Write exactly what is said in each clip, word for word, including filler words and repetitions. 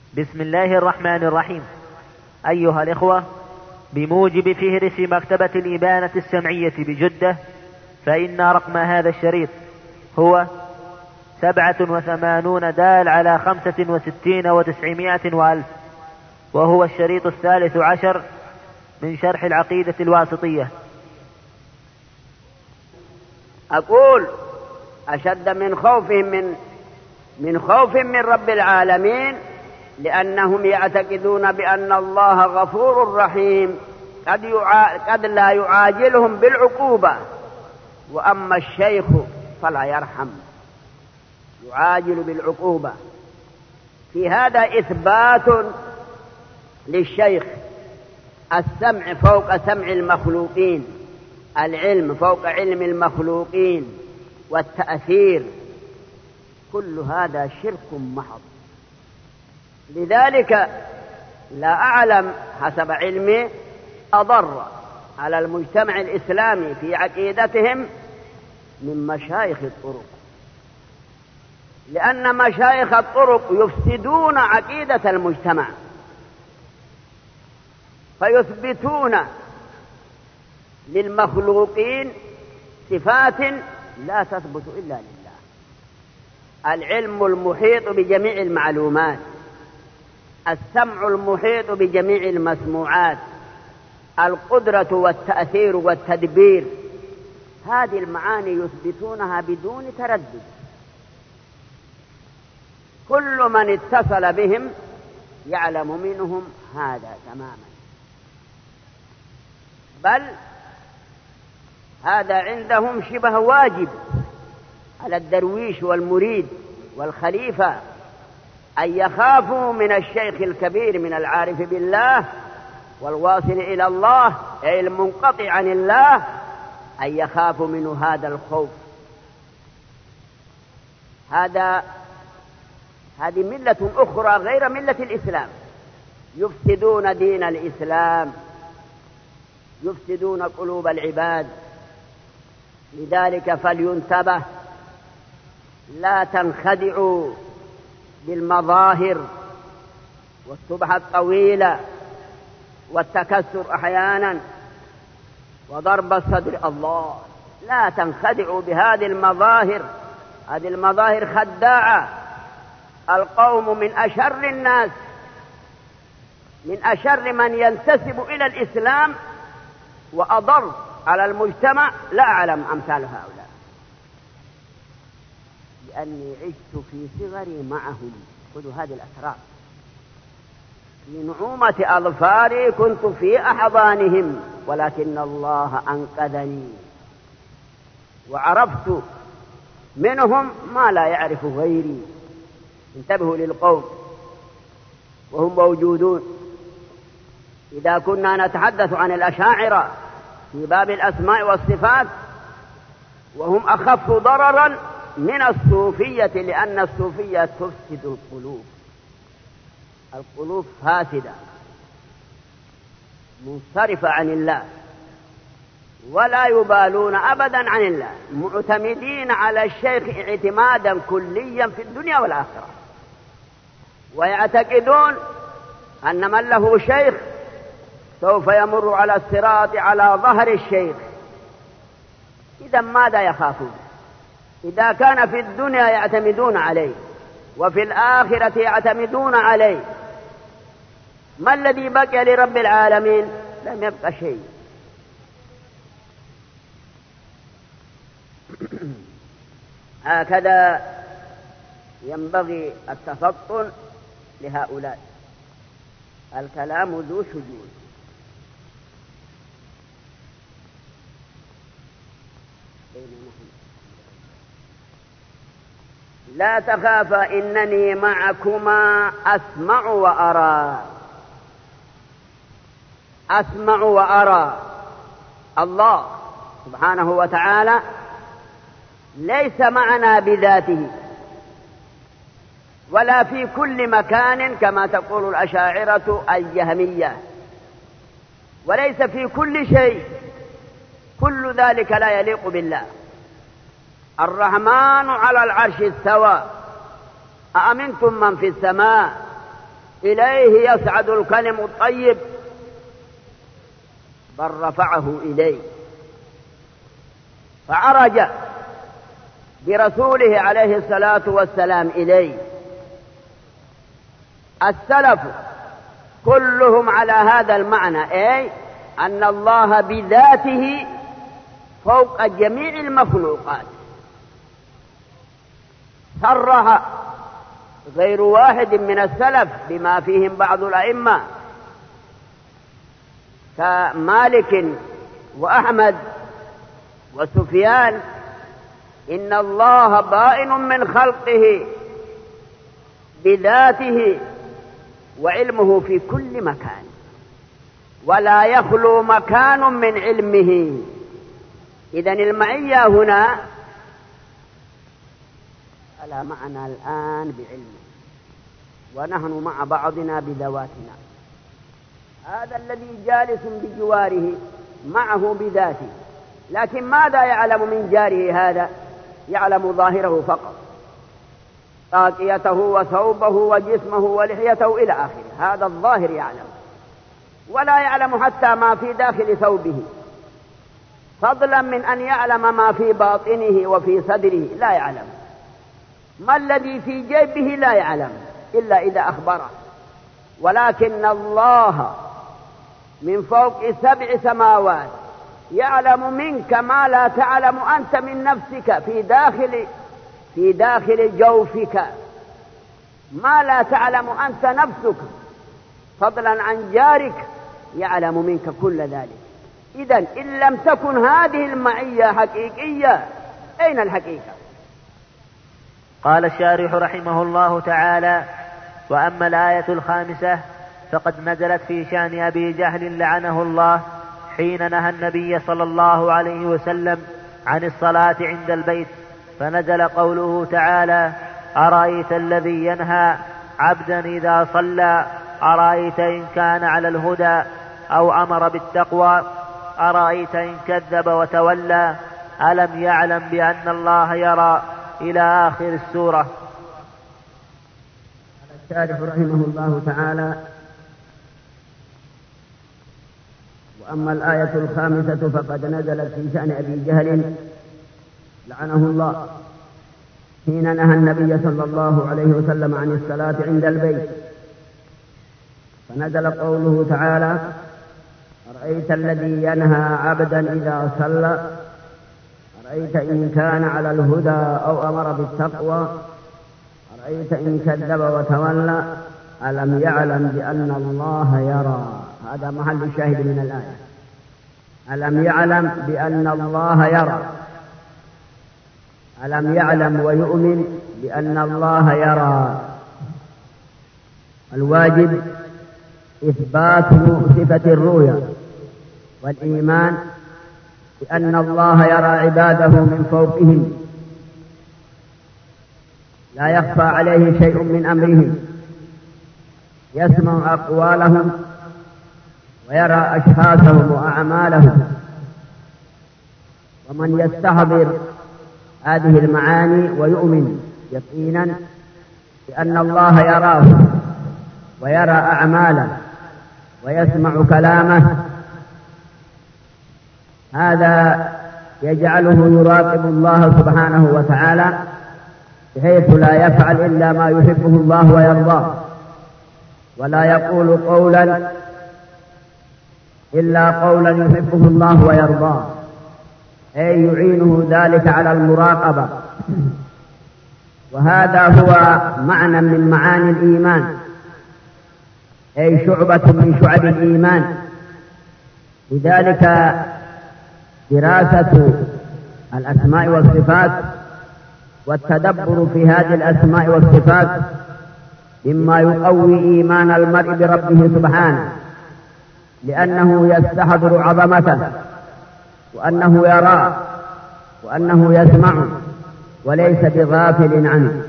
بسم الله الرحمن الرحيم. أيها الإخوة، بموجب فهرس مكتبة الإبانة السمعية بجدة، فإن رقم هذا الشريط هو سبعة وثمانون دال على خمسة وستين وتسعمائة وألف، وهو الشريط الثالث عشر من شرح العقيدة الواسطية. أقول أشد من خوفهم من من خوف من رب العالمين، لأنهم يعتقدون بأن الله غفور رحيم قد, يعا... قد لا يعاجلهم بالعقوبة، وأما الشيخ فلا يرحم، يعاجل بالعقوبة. في هذا إثبات للشيخ السمع فوق سمع المخلوقين، العلم فوق علم المخلوقين، والتأثير، كل هذا شرك محض. لذلك لا أعلم حسب علمي أضر على المجتمع الإسلامي في عقيدتهم من مشايخ الطرق، لأن مشايخ الطرق يفسدون عقيدة المجتمع، فيثبتون للمخلوقين صفات لا تثبت إلا لله: العلم المحيط بجميع المعلومات، السمع المحيط بجميع المسموعات، القدرة والتأثير والتدبير. هذه المعاني يثبتونها بدون تردد. كل من اتصل بهم يعلم منهم هذا تماما، بل هذا عندهم شبه واجب على الدرويش والمريد والخليفة، أن يخافوا من الشيخ الكبير، من العارف بالله والواصل إلى الله، أي المنقطع عن الله، أن يخافوا منه هذا الخوف. هذا هذه ملة أخرى غير ملة الإسلام، يفسدون دين الإسلام، يفسدون قلوب العباد. لذلك فلينتبه، لا تنخدعوا بالمظاهر والسبحة الطويلة والتكسر أحيانا وضرب الصدر. الله، لا تنخدعوا بهذه المظاهر، هذه المظاهر خداعة. القوم من أشر الناس، من أشر من ينتسب إلى الإسلام، وأضر على المجتمع. لا أعلم أمثال هؤلاء، لأني عشت في صغري معهم. خذوا هذه الأسرار. في نعومة أظفاري كنت في أحضانهم، ولكن الله أنقذني وعرفت منهم ما لا يعرف غيري. انتبهوا للقوم وهم موجودون. إذا كنا نتحدث عن الأشاعرة في باب الأسماء والصفات، وهم أخف ضررا من الصوفية، لأن الصوفية تفسد القلوب، القلوب فاسدة منصرفة عن الله، ولا يبالون أبدا عن الله، معتمدين على الشيخ اعتمادا كليا في الدنيا والآخرة، ويعتقدون أن من له شيخ سوف يمر على الصراط على ظهر الشيخ. إذا ماذا يخافون؟ إذا كان في الدنيا يعتمدون عليه وفي الآخرة يعتمدون عليه، ما الذي بقي لرب العالمين؟ لم يبقى شيء. هكذا ينبغي التفطن لهؤلاء. الكلام ذو شجون. لا تخافا إنني معكما أسمع وأرى. أسمع وأرى. الله سبحانه وتعالى ليس معنا بذاته ولا في كل مكان كما تقول الأشاعرة الجهمية، وليس في كل شيء. كل ذلك لا يليق بالله. الرحمن على العرش استوى، أأمنتم من في السماء إليه يصعد الكلم الطيب، بل رفعه إليه، فعرج برسوله عليه الصلاة والسلام إليه. السلف كلهم على هذا المعنى، أي أن الله بذاته فوق جميع المخلوقات. صرح غير واحد من السلف بما فيهم بعض الأئمة كمالك وأحمد وسفيان إن الله بائن من خلقه بذاته وعلمه في كل مكان، ولا يخلو مكان من علمه. إذن المعية هنا على معنا الآن بعلمه، ونحن مع بعضنا بذواتنا. هذا الذي جالس بجواره معه بذاته، لكن ماذا يعلم من جاره هذا؟ يعلم ظاهره فقط، طاقيته وثوبه وجسمه ولحيته إلى آخره، هذا الظاهر يعلم، ولا يعلم حتى ما في داخل ثوبه، فضلا من أن يعلم ما في باطنه وفي صدره، لا يعلم. ما الذي في جيبه لا يعلم إلا إذا أخبره. ولكن الله من فوق سبع سماوات يعلم منك ما لا تعلم أنت من نفسك، في داخل في داخل جوفك ما لا تعلم أنت نفسك، فضلا عن جارك يعلم منك كل ذلك. إذن إن لم تكن هذه المعية حقيقية، أين الحقيقة؟ قال الشارح رحمه الله تعالى: وأما الآية الخامسة فقد نزلت في شأن أبي جهل لعنه الله حين نهى النبي صلى الله عليه وسلم عن الصلاة عند البيت، فنزل قوله تعالى: أرأيت الذي ينهى عبدا إذا صلى، أرأيت إن كان على الهدى أو أمر بالتقوى، أرأيت إن كذب وتولى، ألم يعلم بأن الله يرى، إلى آخر السورة. الشارح رحمه الله تعالى: وأما الآية الخامسة فقد نزلت في شأن أبي جهل لعنه الله حين نهى النبي صلى الله عليه وسلم عن الصلاة عند البيت، فنزل قوله تعالى: أرأيت الذي ينهى عبدا إذا صلى، أرأيت إن كان على الهدى أو أمر بالتقوى، أرأيت إن كذب وتولى، ألم يعلم بأن الله يرى. هذا محل الشاهد من الآية، ألم يعلم بأن الله يرى، ألم يعلم ويؤمن بأن الله يرى. الواجب إثبات صفة الرؤيا والإيمان بأن الله يرى عباده من فوقهم، لا يخفى عليه شيء من أمرهم، يسمع أقوالهم ويرى أشخاصهم وأعمالهم. ومن يستحضر هذه المعاني ويؤمن يقينا بأن الله يراه ويرى أعماله ويسمع كلامه، هذا يجعله يراقب الله سبحانه وتعالى بحيث لا يفعل إلا ما يحبه الله ويرضاه، ولا يقول قولا إلا قولا يحبه الله ويرضاه، أي يعينه ذلك على المراقبة. وهذا هو معنى من معاني الإيمان، أي شعبة من شعب الإيمان. لذلك دراسة الأسماء والصفات والتدبر في هذه الأسماء والصفات مما يقوي إيمان المرء بربه سبحانه، لأنه يستحضر عظمته وأنه يراه وأنه يسمع وليس بغافل عنه.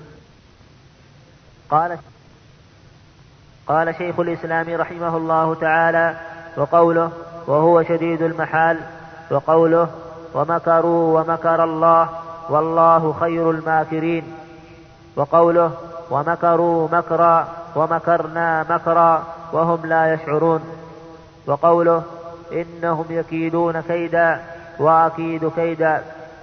قال قال شيخ الإسلام رحمه الله تعالى: وقوله وهو شديد المحال، وقوله ومكروا ومكر الله والله خير الماكرين، وقوله ومكروا مكرا ومكرنا مكرا وهم لا يشعرون. وقوله إنهم يكيدون كيدا وأكيد كيدا.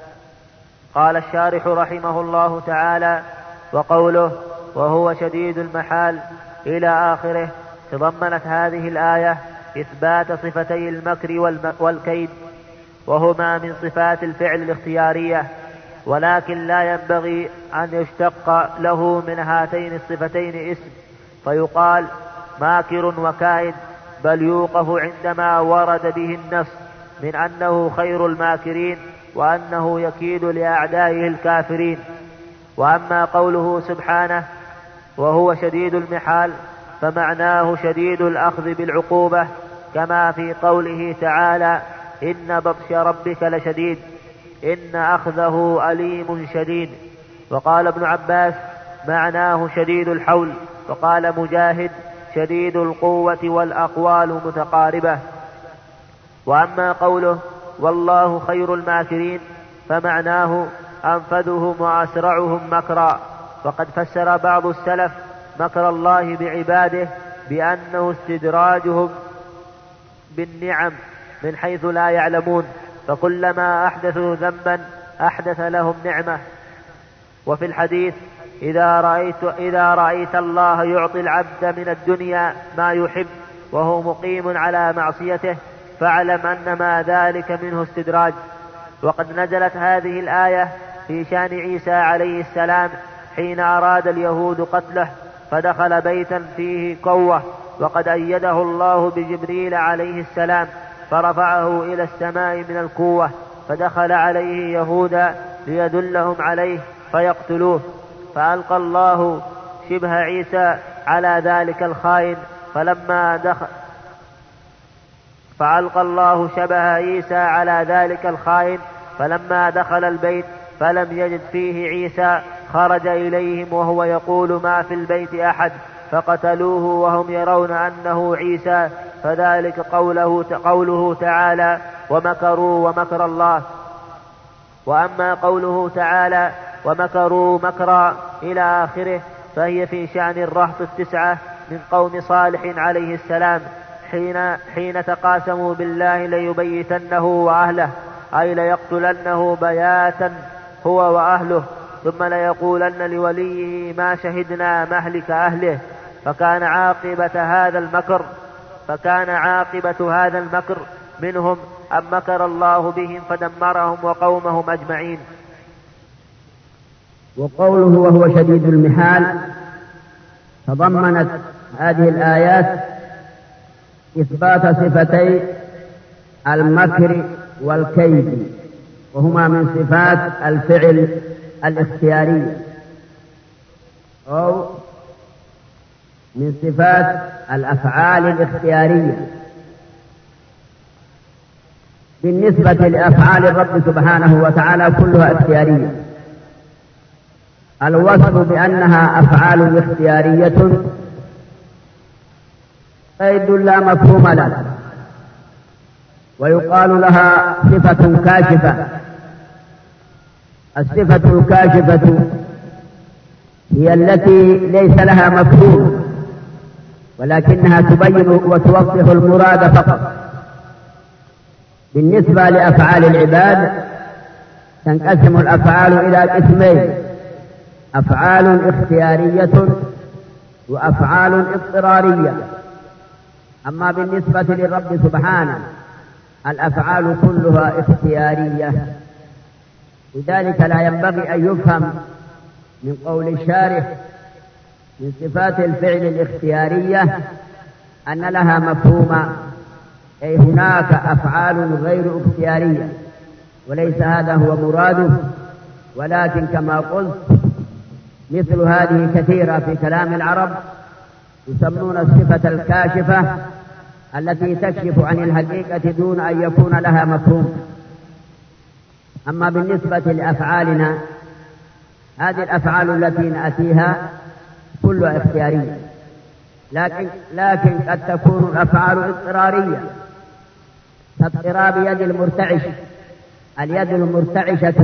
قال الشارح رحمه الله تعالى: وقوله وهو شديد المحال إلى آخره تضمنت هذه الآية إثبات صفتي المكر والكيد، وهما من صفات الفعل الاختيارية، ولكن لا ينبغي أن يشتق له من هاتين الصفتين اسم فيقال ماكر وكائد، بل يوقف عندما ورد به النص من أنه خير الماكرين وأنه يكيد لأعدائه الكافرين. وأما قوله سبحانه وهو شديد المحال فمعناه شديد الأخذ بالعقوبة، كما في قوله تعالى: إن بطش ربك لشديد، إن أخذه أليم شديد. وقال ابن عباس معناه شديد الحول. وقال مجاهد شديد القوة والأقوال متقاربة. وأما قوله والله خير الماكرين فمعناه أنفذهم وأسرعهم مكرا. وقد فسر بعض السلف مكر الله بعباده بأنه استدراجهم بالنعم من حيث لا يعلمون، فكلما أحدثوا ذنبا أحدث لهم نعمة. وفي الحديث إذا رأيت, إذا رأيت الله يعطي العبد من الدنيا ما يحب وهو مقيم على معصيته فاعلم أنما ذلك منه استدراج. وقد نزلت هذه الآية في شان عيسى عليه السلام حين أراد اليهود قتله فدخل بيتا فيه قوة، وقد أيده الله بجبريل عليه السلام فرفعه إلى السماء من القوة، فدخل عليه يهودا ليدلهم عليه فيقتلوه، فألقى الله شبه عيسى على ذلك الخائن فلما دخل فألقى الله شبه عيسى على ذلك الخائن فلما دخل البيت فلم يجد فيه عيسى خرج إليهم وهو يقول ما في البيت أحد فقتلوه وهم يرون أنه عيسى، فذلك قوله, قوله تعالى ومكروا ومكر الله. وأما قوله تعالى ومكروا مكرا إلى آخره فهي في شأن الرهط التسعة من قوم صالح عليه السلام حين, حين تقاسموا بالله ليبيتنه وأهله، أي ليقتلنه بياتا هو وأهله، ثم ليقولن لوليه ما شهدنا مهلك أهله. فكان عاقبة هذا المكر فكان عاقبة هذا المكر منهم أن مكر الله بهم فدمرهم وقومهم أجمعين. وقوله وهو شديد المحال تضمنت هذه الآيات إثبات صفتي المكر والكيد، وهما من صفات الفعل الاختياري أو من صفات الأفعال الاختيارية. بالنسبة لأفعال الرب سبحانه وتعالى كلها اختيارية. الوصف بأنها أفعال اختيارية قيد لا مفهوم له، ويقال لها صفة كاشفة. الصفة الكاشفة هي التي ليس لها مفهوم ولكنها تبين وتوضح المراد فقط. بالنسبة لأفعال العباد تنقسم الأفعال إلى قسمين: أفعال اختيارية وأفعال اضطرارية. أما بالنسبة للرب سبحانه الأفعال كلها اختيارية، لذلك لا ينبغي أن يفهم من قول الشارح من صفات الفعل الاختيارية أن لها مفهوما، أي هناك أفعال غير اختيارية، وليس هذا هو مراده، ولكن كما قلت مثل هذه كثيرة في كلام العرب يسمون الصفة الكاشفة التي تكشف عن الحقيقة دون أن يكون لها مفهوم. أما بالنسبة لأفعالنا هذه الأفعال التي نأتيها كلها اختيارية، لكن, لكن قد تكون الأفعال اضطرارية كاضطراب يد المرتعش. اليد المرتعشة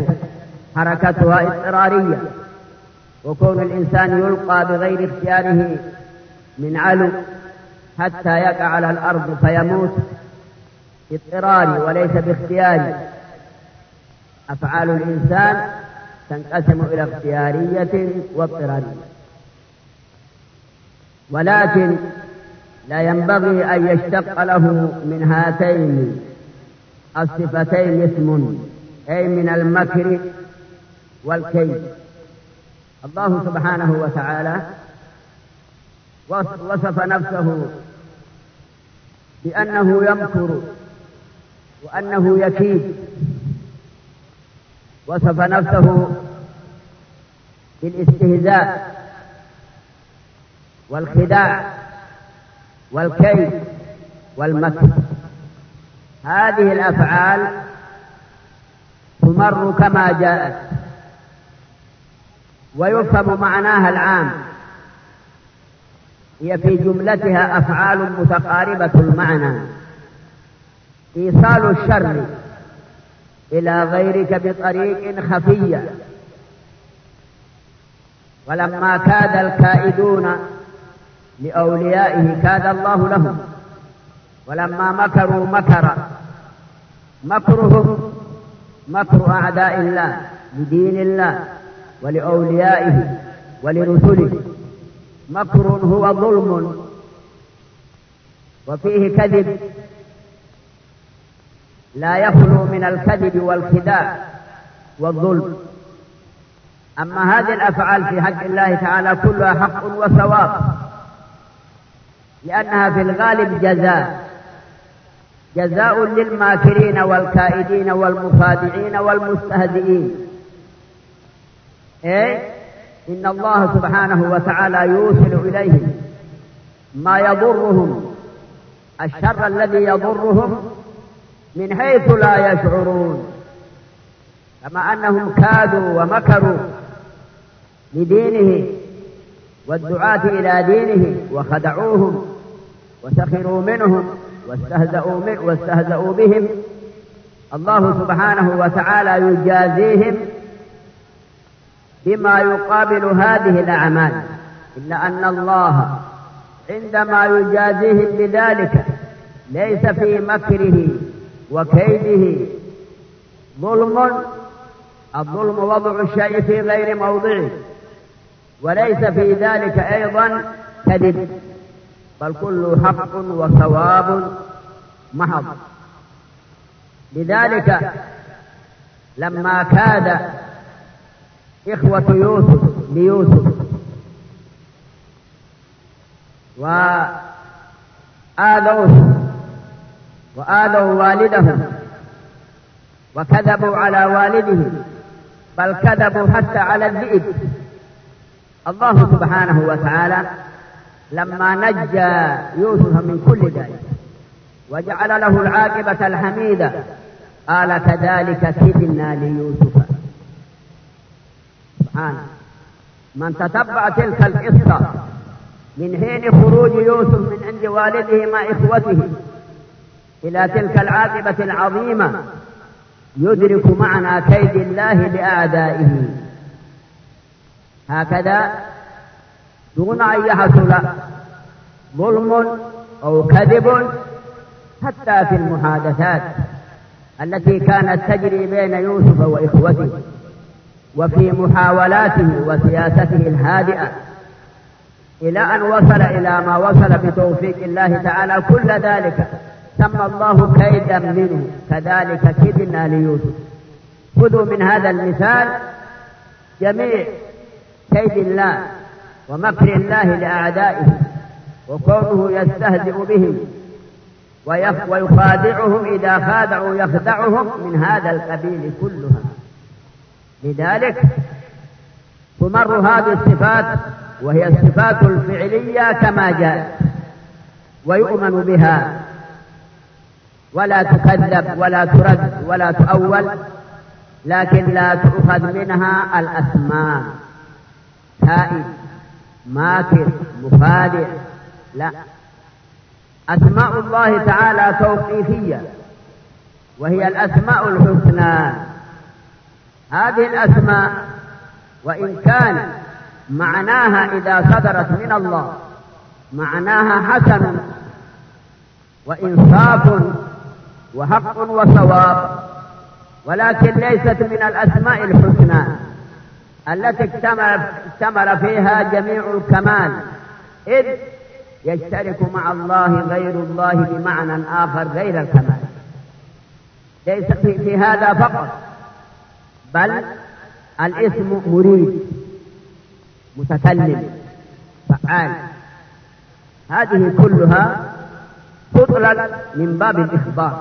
حركتها اضطرارية، وكون الإنسان يلقى بغير اختياره من علو حتى يقع على الأرض فيموت باضطرار وليس باختيار. أفعال الإنسان تنقسم إلى اختيارية واضطرارية، ولكن لا ينبغي أن يشتق له من هاتين الصفتين اسم، أي من المكر والكيد. الله سبحانه وتعالى وصف نفسه بأنه يمكر وأنه يكيد، وصف نفسه بالاستهزاء والخداع والكيد والمكر. هذه الأفعال تمر كما جاءت، ويفهم معناها العام. هي في جملتها أفعال متقاربة المعنى، إيصال الشر إلى غيرك بطريق خفية. ولما كاد الكائدون لأوليائه كاد الله لهم، ولما مكروا مكر مكرهم مكر أعداء الله لدين الله ولأوليائه ولرسله. مكر هو ظلم وفيه كذب، لا يخلو من الكذب والخداع والظلم. أما هذه الأفعال في حق الله تعالى كلها حق وثواب، لأنها في الغالب جزاء جزاء للماكرين والكائدين والمخادعين والمستهزئين. إيه؟ إن الله سبحانه وتعالى يوصل إليهم ما يضرهم، الشر الذي يضرهم من حيث لا يشعرون. كما أنهم كادوا ومكروا لدينه والدعاة إلى دينه وخدعوهم وسخروا منهم واستهزأوا, من واستهزأوا بهم، الله سبحانه وتعالى يجازيهم بما يقابل هذه الأعمال. إلا أن الله عندما يجازيهم بذلك ليس في مكره وكيده ظلم. الظلم وضع الشيء في غير موضعه، وليس في ذلك أيضا كذب، بل كله حق وثواب محض. لذلك لما كاد إخوة يوسف ليوسف وآذوه وآذوا والدهم وكذبوا على والده، بل كذبوا حتى على الذئب، الله سبحانه وتعالى لما نجى يوسف من كل ذلك وجعل له العاقبة الحميدة قال كذلك كدنا ليوسف. سبحانه، من تتبع تلك القصة من حين خروج يوسف من عند والده مع إخوته إلى تلك العاقبة العظيمة يدرك معنى كيد الله لأعدائه. هكذا دون أن يحصل ظلم أو كذب حتى في المحادثات التي كانت تجري بين يوسف وإخوته، وفي محاولاته وسياسته الهادئة، إلى أن وصل إلى ما وصل بتوفيق الله تعالى. كل ذلك سمى الله كيدا منه، كذلك كدنا ليوسف. خذوا من هذا المثال جميع كيد الله ومكر الله لأعدائه، وكونه يستهزئ بهم ويخادعهم، إذا خادعوا يخدعهم، من هذا القبيل كلها. لذلك تمر هذه الصفات وهي الصفات الفعلية كما جاءت، ويؤمن بها ولا تكذب ولا ترد ولا تؤول، لكن لا تؤخذ منها الأسماء كائد ماكر مخادع، لا. أسماء الله تعالى توقيفية، وهي الأسماء الحسنى. هذه الأسماء وإن كان معناها إذا صدرت من الله معناها حسن وإنصاف وحق وصواب، ولكن ليست من الأسماء الحسنى التي اكتمل فيها جميع الكمال، إذ يشترك مع الله غير الله بمعنى آخر غير الكمال. ليس في هذا فقط، بل الاسم مريد، متكلم، فعال، هذه كلها تطلق من باب الإخبار،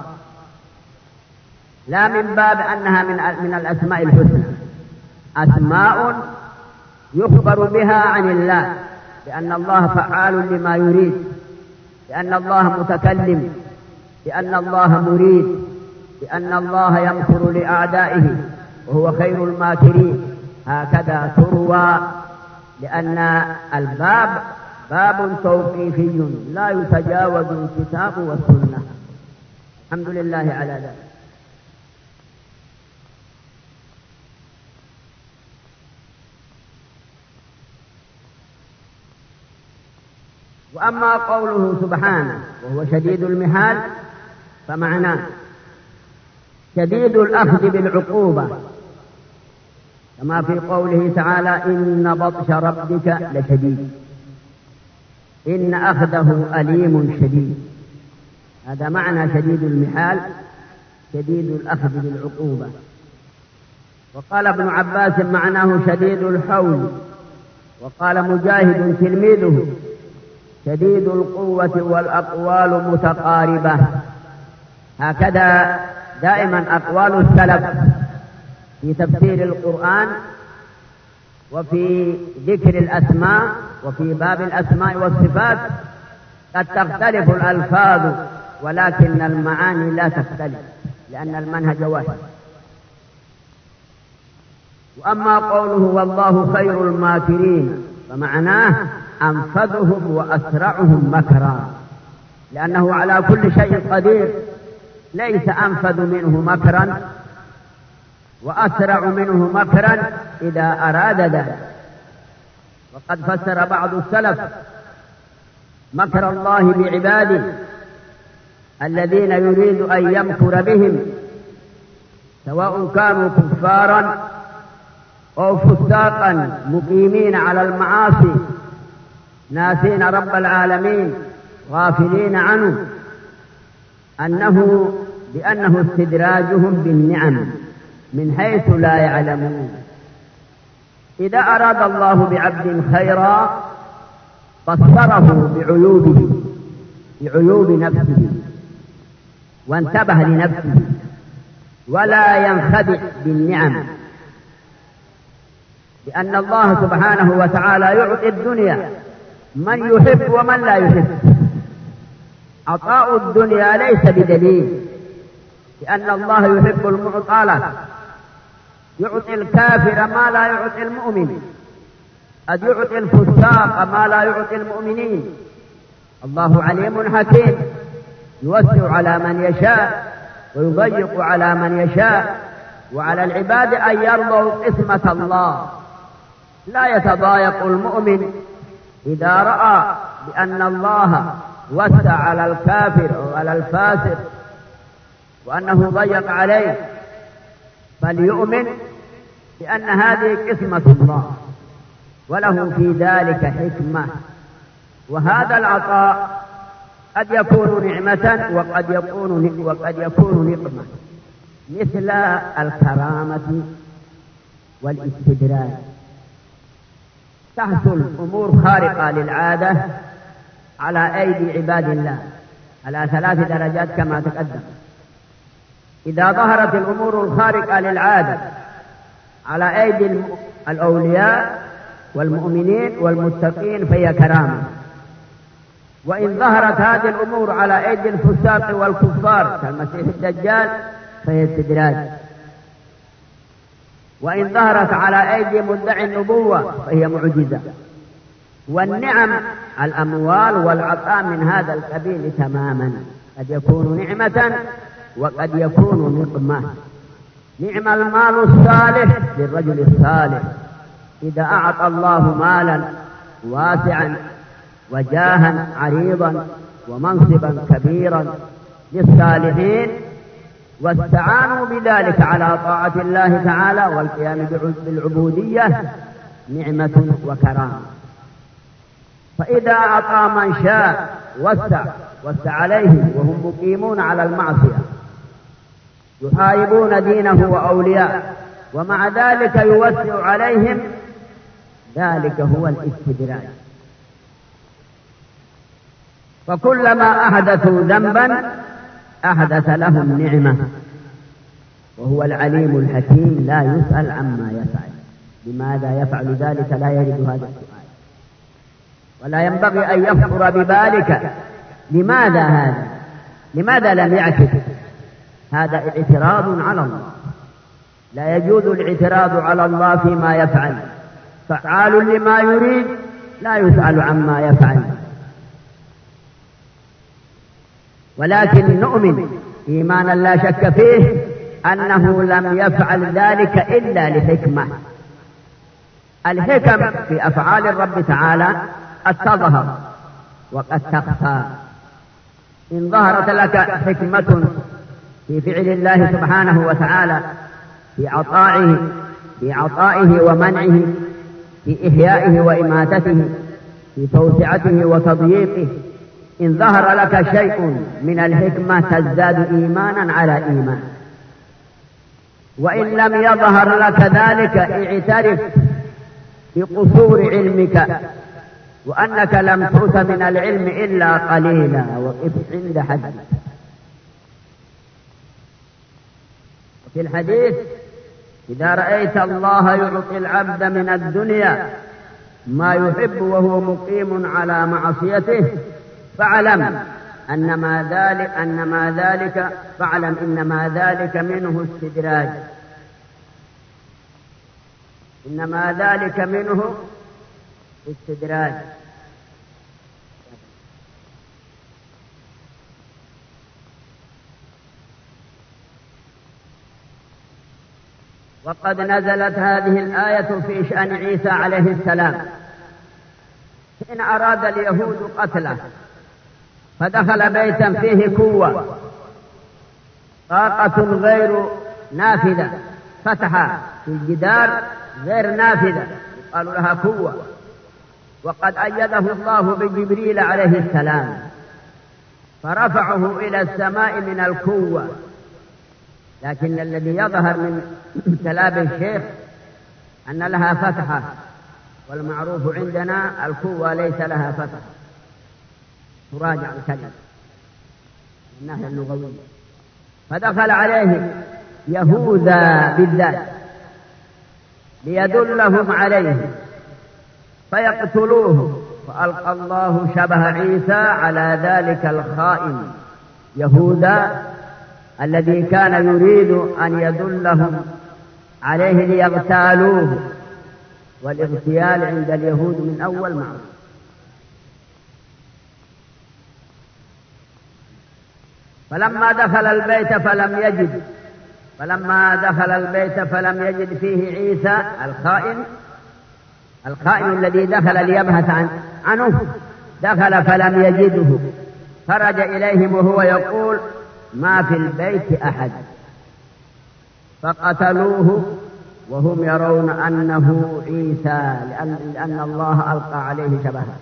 لا من باب أنها من من الأسماء الحسنى. أسماء يخبر بها عن الله، لأن الله فعال لما يريد، لأن الله متكلم، لأن الله مريد، لأن الله يمكر لأعدائه وهو خير الماكرين. هكذا تروى، لأن الباب باب توقيفي لا يتجاوز الكتاب والسنة. الحمد لله على ذلك. وأما قوله سبحانه وهو شديد المحال فمعناه شديد الأخذ بالعقوبة، كما في قوله تعالى إن بطش ربك لشديد، إن أخذه أليم شديد. هذا معنى شديد المحال، شديد الأخذ بالعقوبة. وقال ابن عباس معناه شديد الحول. وقال مجاهد تلميذه شديد القوة والأقوال متقاربة. هكذا دائما أقوال السلف في تفسير القرآن وفي ذكر الأسماء وفي باب الأسماء والصفات قد تختلف الألفاظ، ولكن المعاني لا تختلف، لأن المنهج واحد. وأما قوله والله خير الماكرين فمعناه أنفذهم وأسرعهم مكرا، لأنه على كل شيء قدير، ليس أنفذ منه مكرا وأسرع منه مكرا إذا أراد ذلك. وقد فسر بعض السلف مكر الله بعباده الذين يريد أن يمكر بهم، سواء كانوا كفارا أو فساقا مقيمين على المعاصي ناسين رب العالمين غافلين عنه، أنه بأنه استدراجهم بالنعم من حيث لا يعلمون. إذا أراد الله بعبد خيرا بصره بعيوبه بعيوب نفسه وانتبه لنفسه، ولا ينخدع بالنعم، لأن الله سبحانه وتعالى يعطي الدنيا من يحب ومن لا يحب. عطاء الدنيا ليس بدليل، لأن الله يحب المعطلة، يعطي الكافر ما لا يعطي المؤمن، قد يعطي الفساق ما لا يعطي المؤمنين. الله عليم حكيم، يوسع على من يشاء ويضيق على من يشاء، وعلى العباد أن يرضوا قسمة الله. لا يتضايق المؤمن إذا رأى بأن الله وسع على الكافر وعلى الفاسق وأنه ضيق عليه، فليؤمن بأن هذه قسمة الله وله في ذلك حكمة. وهذا العطاء قد يكون نعمة وقد يكون وقد يكون نقمة، مثل الكرامة والاستدراج. تحصل أمور خارقة للعادة على أيدي عباد الله على ثلاث درجات كما تقدم. إذا ظهرت الأمور الخارقة للعادة على أيدي الأولياء والمؤمنين والمتقين فهي كرامة، وإن ظهرت هذه الأمور على أيدي الفساق والكفار كالمسيح الدجال فهي استدراج، وإن ظهرت على أيدي مدعي النبوة فهي معجزة. والنعم الأموال والعطاء من هذا القبيل تماما، قد يكون نعمة وقد يكون نقمة. نعم المال الصالح للرجل الصالح، إذا أعطى الله مالا واسعا وجاها عريضا ومنصبا كبيرا للصالحين، واستعانوا بذلك على طاعة الله تعالى والقيام بالعبودية، نعمة وكرامة. فإذا أعطى من شاء وسع وسع عليهم وهم مقيمون على المعصية يحاربون دينه وأولياء، ومع ذلك يوسع عليهم، ذلك هو الاستدراج. فكلما أحدثوا ذنبا أحدث لهم نعمة، وهو العليم الحكيم لا يسأل عما يفعل. لماذا يفعل ذلك؟ لا يرد هذا السؤال، ولا ينبغي أن يخطر ببالك لماذا هذا، لماذا لم يعكس. هذا اعتراض على الله، لا يجوز الاعتراض على الله فيما يفعل، فعال لما يريد لا يسأل عما يفعل. ولكن نؤمن إيمانا لا شك فيه أنه لم يفعل ذلك إلا لحكمة. الحكم في أفعال الرب تعالى قد تظهر وقد تخفى. إن ظهرت لك حكمة في فعل الله سبحانه وتعالى، في عطائه في عطائه ومنعه، في إحيائه وإماتته، في توسعته وتضييقه، إن ظهر لك شيء من الحكمة تزداد إيمانا على إيمان. وإن لم يظهر لك ذلك اعترف بقصور علمك، وأنك لم تؤت من العلم إلا قليلا، وقف عند حدك. وفي الحديث: إذا رأيت الله يعطي العبد من الدنيا ما يحب وهو مقيم على معصيته فاعلم أنما ذلك أنما ذلك فاعلم إنما ذلك منه استدراج إنما ذلك منه استدراج وقد نزلت هذه الآية في شأن عيسى عليه السلام، إن أراد اليهود قتله فدخل بيتا فيه قوة طاقة غير نافذة، فتح في الجدار غير نافذة يقال لها قوة، وقد أيده الله بجبريل عليه السلام فرفعه إلى السماء من القوة. لكن الذي يظهر من كلام الشيخ أن لها فتحة، والمعروف عندنا القوة ليس لها فتحة، تراجع الكلمة من الناحية اللغوية. فدخل عليه يهوذا بالذات ليدلهم عليه فيقتلوه، فألقى الله شبه عيسى على ذلك الخائن يهوذا الذي كان يريد أن يدلهم عليه ليغتالوه، والاغتيال عند اليهود من أول معروف. فلما دخل البيت فلم يجد فلما دخل البيت فلم يجد فيه عيسى الخائن الخائن الذي دخل ليبحث عن عنه دخل فلم يجده، خرج إليهم وهو يقول: ما في البيت أحد، فقتلوه وهم يرون أنه عيسى، لأن, لأن الله ألقى عليه شبهه.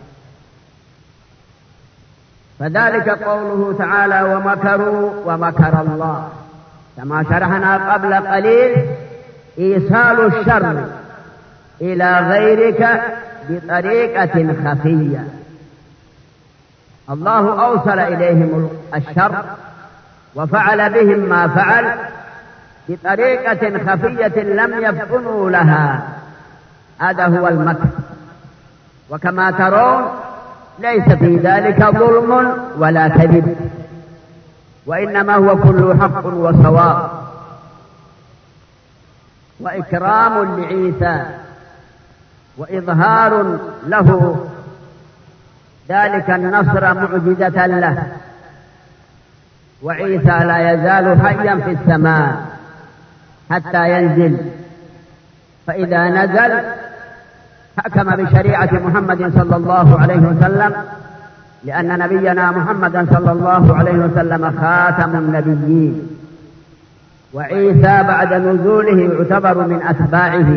فذلك قوله تعالى: ومكروا ومكر الله، كما شرحنا قبل قليل، إيصال الشر إلى غيرك بطريقة خفية. الله أوصل إليهم الشر وفعل بهم ما فعل بطريقة خفية لم يفطنوا لها، هذا هو المكر. وكما ترون ليس في ذلك ظلم ولا كذب، وإنما هو كل حق وصواب، وإكرام لعيسى وإظهار له ذلك النصر معجزة له. وعيسى لا يزال حيا في السماء حتى ينزل، فإذا نزل حكم بشريعة محمد صلى الله عليه وسلم، لأن نبينا محمدا صلى الله عليه وسلم خاتم النبيين، وعيسى بعد نزوله يعتبر من أتباعه.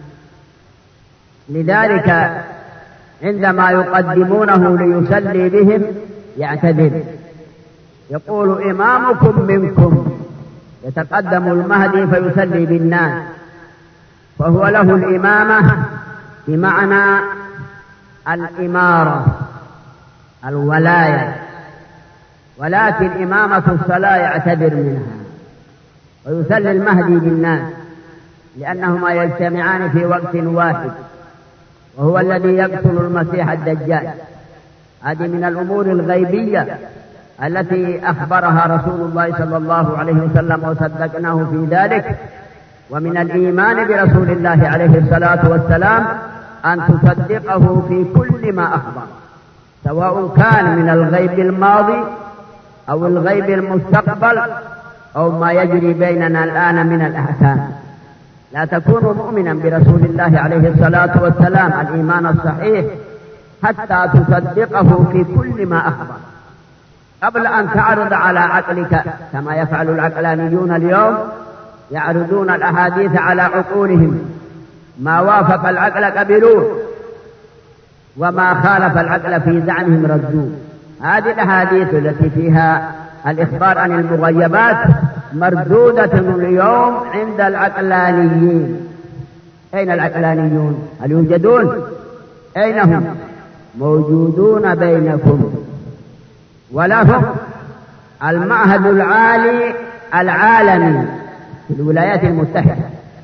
لذلك عندما يقدمونه ليصلي بهم يعتذر، يقول إمامكم منكم، يتقدم المهدي فيصلي بالناس، فهو له الإمامة بمعنى الإمارة الولاية، ولكن إمامة الصلاة يعتذر منها ويصلي المهدي بالناس، لأنهما يجتمعان في وقت واحد، وهو الذي يقتل المسيح الدجال. هذه من الأمور الغيبية التي أخبرها رسول الله صلى الله عليه وسلم وصدقناه في ذلك. ومن الإيمان برسول الله عليه الصلاة والسلام أن تصدقه في كل ما أخبر، سواء كان من الغيب الماضي أو الغيب المستقبل أو ما يجري بيننا الآن من الأحكام. لا تكون مؤمنا برسول الله عليه الصلاة والسلام الإيمان الصحيح حتى تصدقه في كل ما أخبر، قبل أن تعرض على عقلك كما يفعل العقلانيون اليوم، يعرضون الأحاديث على عقولهم، ما وافق العقل قبلوه وما خالف العقل في زعمهم ردوه. هذه الأحاديث التي فيها الإخبار عن المغيبات مردودة اليوم عند العقلانيين. أين العقلانيون؟ هل يوجدون؟ أين هم؟ موجودون بينكم، ولهم المعهد العالي العالمي في الولايات المتحدة،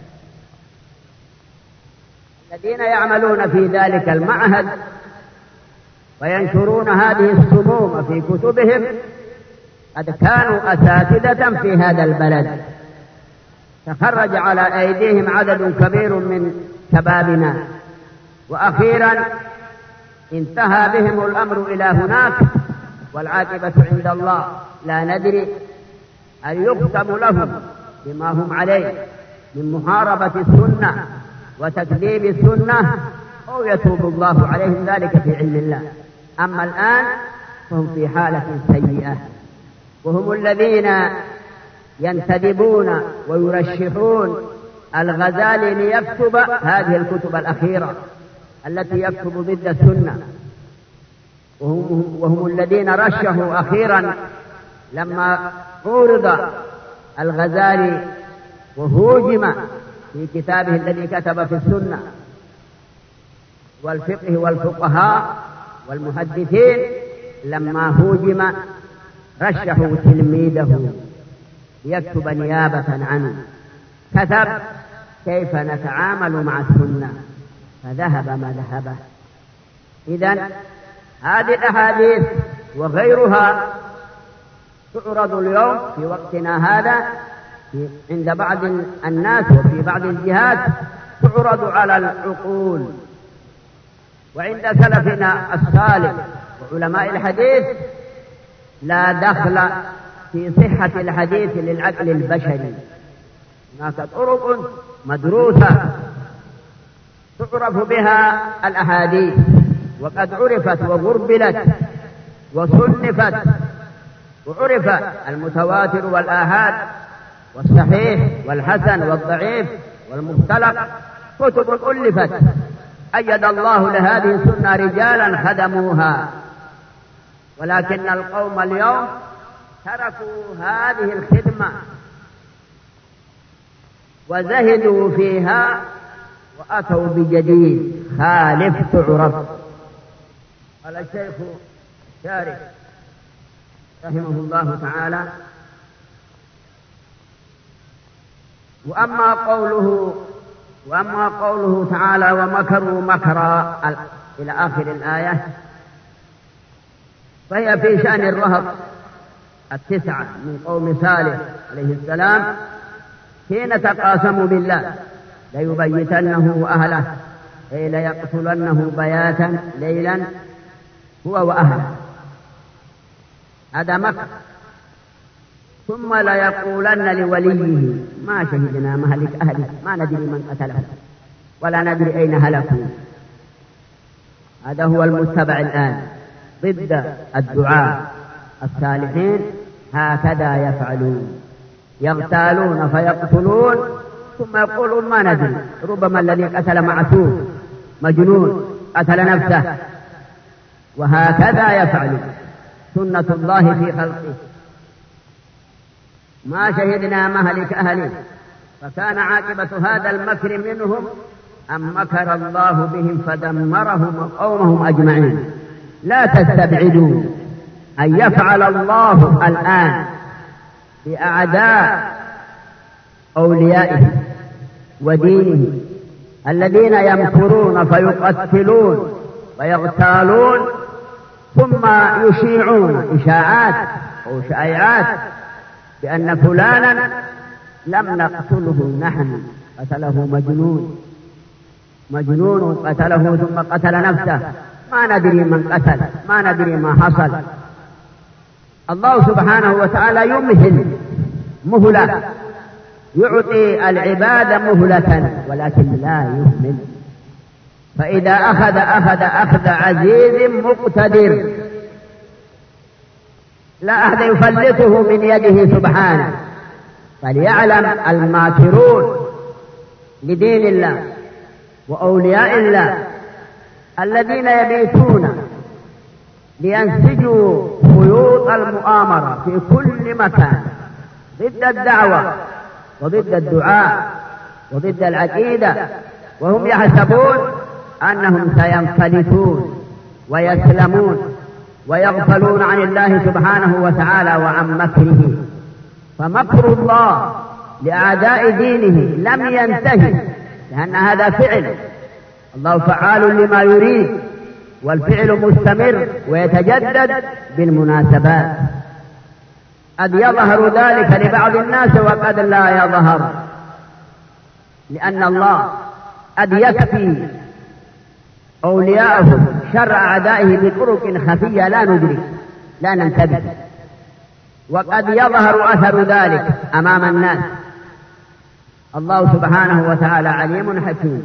الذين يعملون في ذلك المعهد وينشرون هذه السموم في كتبهم قد كانوا أساتذة في هذا البلد، تخرج على أيديهم عدد كبير من شبابنا، وأخيرا انتهى بهم الأمر إلى هناك، والعاقبة عند الله. لا ندري أن يختم لهم بما هم عليه من محاربة السنة وتكذيب السنة، أو يتوب الله عليهم، ذلك في علم الله. أما الآن فهم في حالة سيئة، وهم الذين ينتدبون ويرشحون الغزالي ليكتب هذه الكتب الأخيرة التي يكتب ضد السنة، وهم, وهم الذين رشحوا أخيرا لما عورض الغزالي وهوجم في كتابه الذي كتب في السنة والفقه والفقهاء والمحدثين، لما هوجم رشحوا تلميذه يكتب نيابة عنه، كتب كيف نتعامل مع السنة، فذهب ما ذهب. إذن هذه الأحاديث وغيرها تعرض اليوم في وقتنا هذا عند بعض الناس وفي بعض الجهات، تعرض على العقول. وعند سلفنا الصالح وعلماء الحديث لا دخل في صحة الحديث للعقل البشري، هناك طرق مدروسة تعرف بها الأحاديث، وقد عرفت وغربلت وصنفت، وعرف المتواتر والآحاد والصحيح والحسن والضعيف والمختلق، كتب ألفت أيد الله لهذه السنة رجالا خدموها. ولكن القوم اليوم تركوا هذه الخدمة وزهدوا فيها وأتوا بجديد خالف تعرف. قال الشيخ الشارح رحمه الله تعالى: وأما قوله وأما قوله تعالى ومكروا مكرا إلى آخر الآية، فهي في شأن الرهط التسعة من قوم صالح عليه السلام حين تقاسموا بالله ليبيتنه وأهله، أي ليقتلنه بياتا ليلا هو وأهله، هذا مكر. ثم ليقولن لوليه ما شهدنا مهلك أهله، ما ندري من قتله ولا ندري أين هلكوا، هذا هو المتبع الآن ضد الدعاء الصالحين. هكذا يفعلون، يغتالون فيقتلون ثم يقولون ما ندري، ربما الذي قتل معتوه مجنون قتل نفسه. وهكذا يفعلون، سنة الله في خلقه. ما شهدنا مهلك أهله فكان عاقبة هذا المكر منهم أن مكر الله بهم فدمرهم وقومهم أجمعين. لا تستبعدوا أن يفعل الله الآن بأعداء أوليائه ودينه الذين يمكرون فيقتلون ويغتالون ثم يشيعون إشاعات أو شائعات بأن فلانا لم نقتله نحن، قتله مجنون مجنون قتله ثم قتل نفسه، ما ندري من قتل، ما ندري ما حصل. الله سبحانه وتعالى يمهل مهلة، يعطي العباد مهلة ولكن لا يهمل، فإذا أخذ أخذ أخذ عزيز مقتدر، لا أحد يفلته من يده سبحانه. فليعلم الماكرون لدين الله وأولياء الله الذين يبيتون لينسجوا خيوط المؤامرة في كل مكان ضد الدعوة وضد الدعاء وضد العقيدة، وهم يحسبون أنهم سينفلتون ويسلمون ويغفلون عن الله سبحانه وتعالى وعن مكره. فمكر الله لأعداء دينه لم ينتهي، لأن هذا فعل، الله فعال لما يريد، والفعل مستمر ويتجدد بالمناسبات. قد يظهر ذلك لبعض الناس وقد لا يظهر، لأن الله قد يكفي أولياءه شر أعدائه بطرق خفية لا ندرك لا ننتبه، وقد يظهر أثر ذلك أمام الناس. الله سبحانه وتعالى عليم حكيم.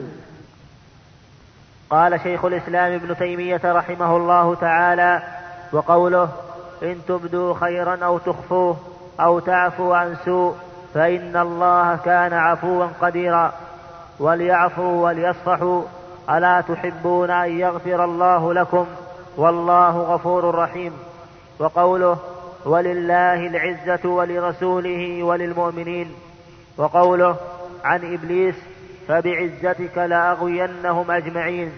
قال شيخ الإسلام ابن تيمية رحمه الله تعالى: وقوله إن تبدوا خيرا أو تخفوه أو تعفوا عن سوء فإن الله كان عفوا قديرا، وليعفوا وليصفحوا ألا تحبون أن يغفر الله لكم والله غفور رحيم. وقوله ولله العزة ولرسوله وللمؤمنين. وقوله عن إبليس فبعزتك لأغوينهم أجمعين.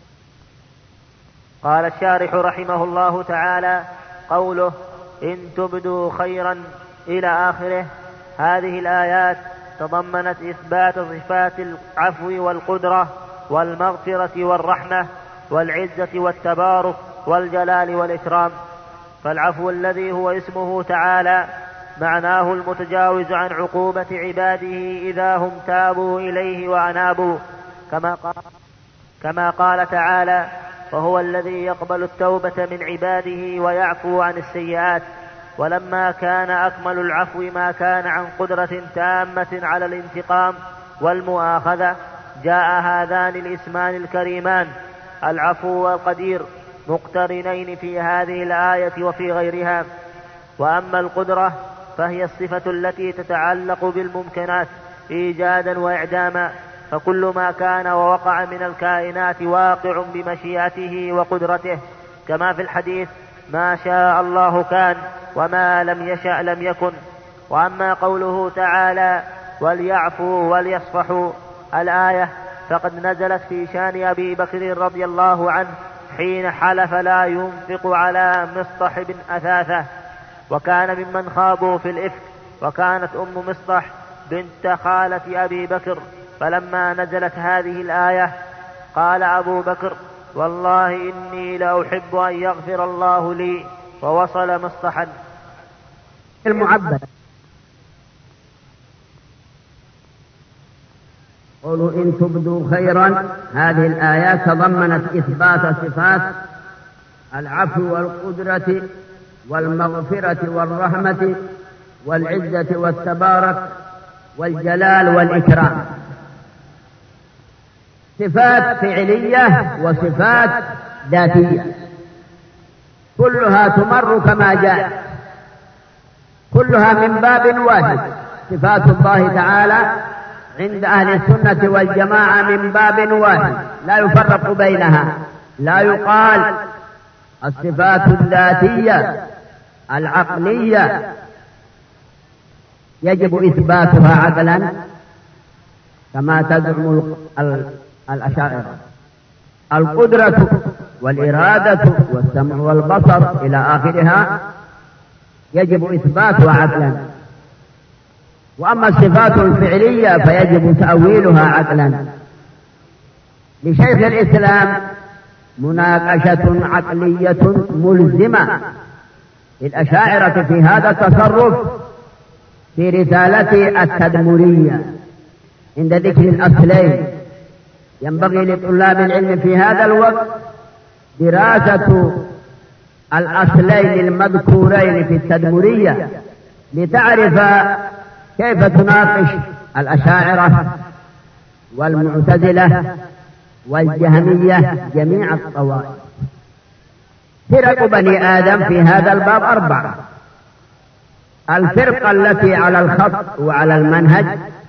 قال الشارح رحمه الله تعالى: قوله إن تبدوا خيرا إلى آخره، هذه الآيات تضمنت إثبات صفات العفو والقدرة والمغفرة والرحمة والعزة والتبارك والجلال والإكرام. فالعفو الذي هو اسمه تعالى معناه المتجاوز عن عقوبة عباده إذا هم تابوا إليه وأنابوا، كما قال, كما قال تعالى: وهو الذي يقبل التوبة من عباده ويعفو عن السيئات. ولما كان أكمل العفو ما كان عن قدرة تامة على الانتقام والمؤاخذة، جاء هذان الاسمان الكريمان العفو والقدير مقترنين في هذه الآية وفي غيرها. وأما القدرة فهي الصفة التي تتعلق بالممكنات إيجادا وإعداما، فكل ما كان ووقع من الكائنات واقع بمشيئته وقدرته، كما في الحديث: ما شاء الله كان وما لم يشأ لم يكن. وأما قوله تعالى: وليعفوا وليصفحوا، الآية فقد نزلت في شان أبي بكر رضي الله عنه حين حلف لا ينفق على مصطح بن أثاثة، وكان ممن خابوا في الإفك، وكانت أم مصطح بنت خالة أبي بكر. فلما نزلت هذه الآية قال أبو بكر: والله إني لأحب أن يغفر الله لي، ووصل مصطحا. المعبد قولوا إن تبدوا خيرا، هذه الآيات تضمنت إثبات صفات العفو والقدرة والمغفرة والرحمة والعزة والتبارك والجلال والإكرام، صفات فعلية وصفات ذاتية، كلها تمر كما جاءت، كلها من باب واحد. صفات الله تعالى عند أهل السنة والجماعة من باب واحد لا يفرق بينها، لا يقال الصفات الذاتية العقلية يجب إثباتها عقلا كما تزعم الأشاعرة، القدرة والإرادة والسمع والبصر إلى آخرها يجب إثباتها عقلا، وأما الصفات الفعلية فيجب تأويلها عقلا. لشيخ الإسلام مناقشة عقلية ملزمة للأشاعرة في هذا التصرف في رسالته التدمرية عند ذكر الأصلين. ينبغي لطلاب العلم في هذا الوقت دراسة الأصلين المذكورين في التدمرية لتعرف كيف تناقش الأشاعرة والمعتزلة والجهمية جميع الطوائف. فرق بني آدم في هذا الباب أربعة: الفرقة التي على الخط وعلى المنهج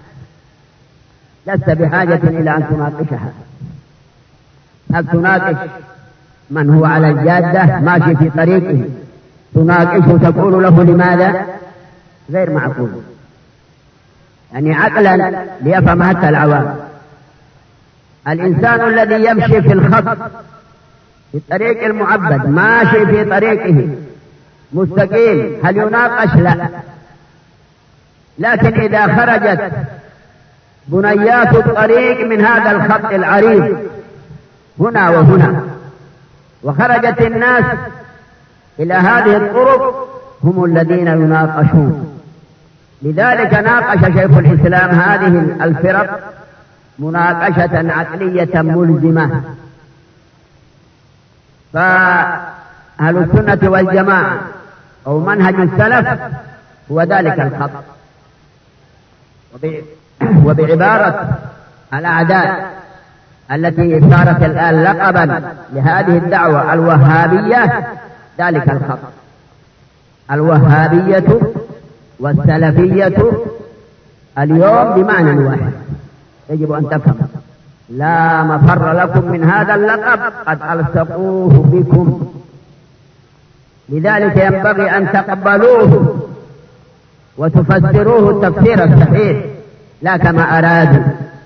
لست بحاجة إلى أن تناقشها، هل تناقش من هو على الجادة ماشي في طريقه، تناقشه تقول له لماذا؟ غير معقول، يعني عقلا ليفهم حتى العوام. الإنسان الذي يمشي في الخط في الطريق المعبد ماشي في طريقه مستقيم، هل يناقش؟ لا. لكن إذا خرجت بنيات الطريق من هذا الخط العريض هنا وهنا وخرجت الناس إلى هذه الطرق هم الذين يناقشون. لذلك ناقش شيخ الإسلام هذه الفرق مناقشة عقلية ملزمة. فأهل السنة والجماعة أو منهج السلف هو ذلك الخط. وبعبارة الأعداء التي صارت الآن لقبا لهذه الدعوة الوهابية ذلك الخط. الوهابية والسلفية اليوم بمعنى واحد، يجب أن تفهم، لا مفر لكم من هذا اللقب، قد ألصقوه بكم. لذلك ينبغي أن تقبلوه وتفسروه التفسير الصحيح لا كما أرادوا.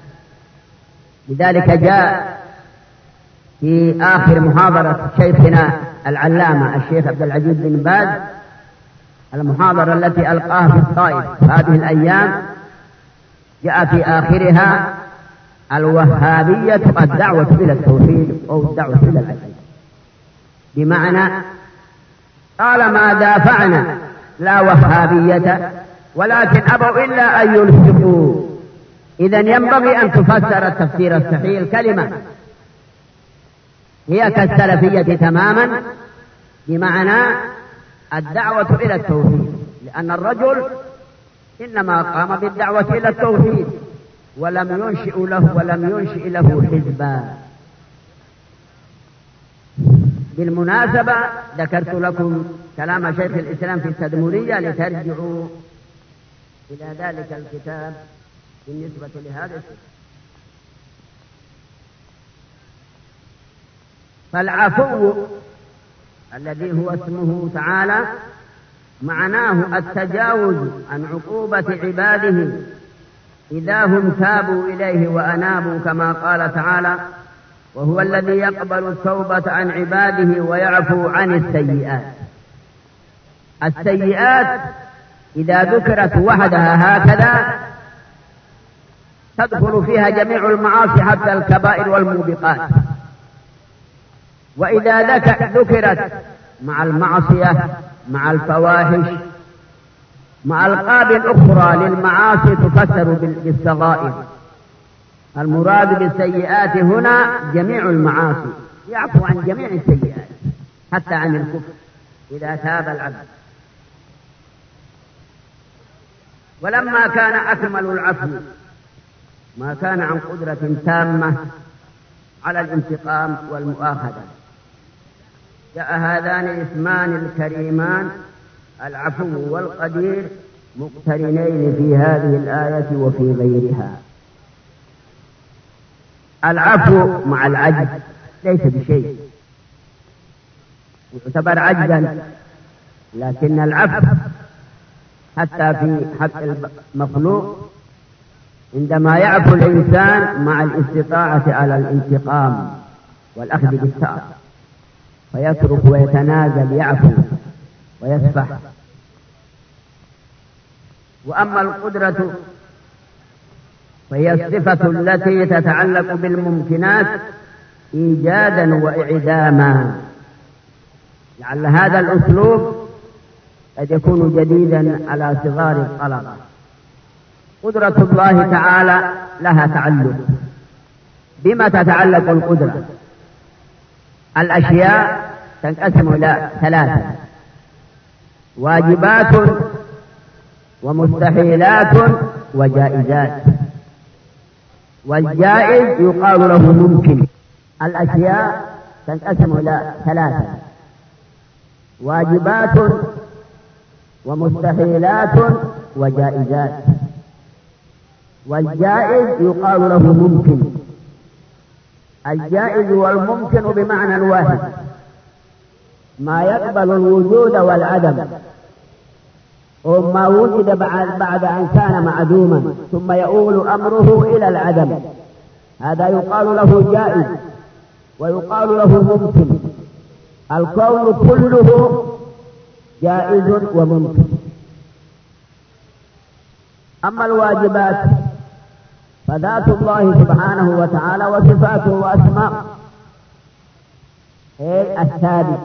لذلك جاء في آخر محاضرة شيخنا العلامة الشيخ عبد العزيز بن باز المحاضرة التي ألقاها في الطائف هذه الأيام، جاء في آخرها الوهابية الدعوة إلى التوحيد أو الدعوة إلى العقيدة، بمعنى طالما دافعنا لا وهابية ولكن أبوا إلا أن يلحقوا، إذن ينبغي أن تفسر التفسير الصحيح. الكلمة هي كالسلفية تماما، بمعنى الدعوة إلى التوحيد، لأن الرجل إنما قام بالدعوة إلى التوحيد ولم ينشئ له ولم ينشئ له حزبا. بالمناسبة ذكرت لكم كلام شيخ الإسلام في التدمرية لترجعوا إلى ذلك الكتاب بالنسبة لهذا الشيء. فالعفو الذي هو اسمه تعالى معناه التجاوز عن عقوبة عباده إذا هم تابوا إليه وأنابوا، كما قال تعالى: وهو الذي يقبل التوبة عن عباده ويعفو عن السيئات. السيئات إذا ذكرت وحدها هكذا تدخل فيها جميع المعاصي حتى الكبائر والموبقات، وإذا ذكرت مع المعصية مع الفواحش مع ألقاب أخرى للمعاصي تفسر بالصغائر. المراد بالسيئات هنا جميع المعاصي، يعفو عن جميع السيئات حتى عن الكفر إذا تاب العبد. ولما كان أكمل العفو ما كان عن قدرة تامة على الانتقام والمؤاخذة، جاء هذان الاسمان الكريمان العفو والقدير مقترنين في هذه الآية وفي غيرها. العفو مع العجز ليس بشيء، يعتبر عجزا، لكن العفو حتى في حق المخلوق عندما يعفو الإنسان مع الاستطاعة على الانتقام والأخذ بالثأر، فيترك ويتنازل، يعفو ويسفح. وأما القدرة فهي الصفة التي تتعلق بالممكنات إيجادا وإعداما. لعل هذا الأسلوب قد يكون جديدا على صغار الطلبة. قدرة الله تعالى لها تعلق. بما تتعلق القدرة؟ الأشياء تنقسم إلى ثلاثة: واجبات ومستحيلات وجائزات. والجائز يقال له ممكن. الأشياء تنقسم إلى ثلاثة: واجبات ومستحيلات وجائزات. والجائز يقال له ممكن. الجائز والممكن بمعنى واحد، ما يقبل الوجود والعدم، وما وجد بعد أن كان معدوما ثم يؤول أمره إلى العدم، هذا يقال له جائز ويقال له ممكن. الكون كله جائز وممكن. أما الواجبات فذات الله سبحانه وتعالى وصفاته وأسماءه هي الثابت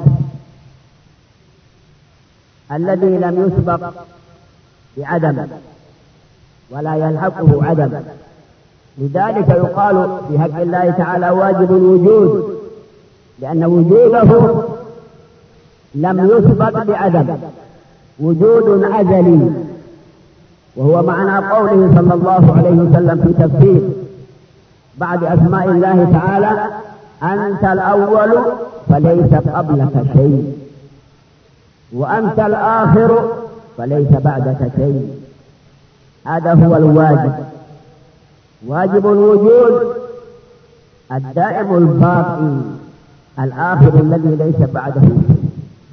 الذي لم يسبق بعدم ولا يلحقه عدم. لذلك يقال في حق الله تعالى واجب الوجود، لأن وجوده لم يسبق بعدم، وجود أزلي، وهو معنى قوله صلى الله عليه وسلم في تفسير بعد أسماء الله تعالى: أنت الأول فليس قبلك شيء، وأنت الآخر فليس بعدك شيء. هذا هو الواجب. واجب الوجود الدائم الباقي الآخر الذي ليس بعده شيء.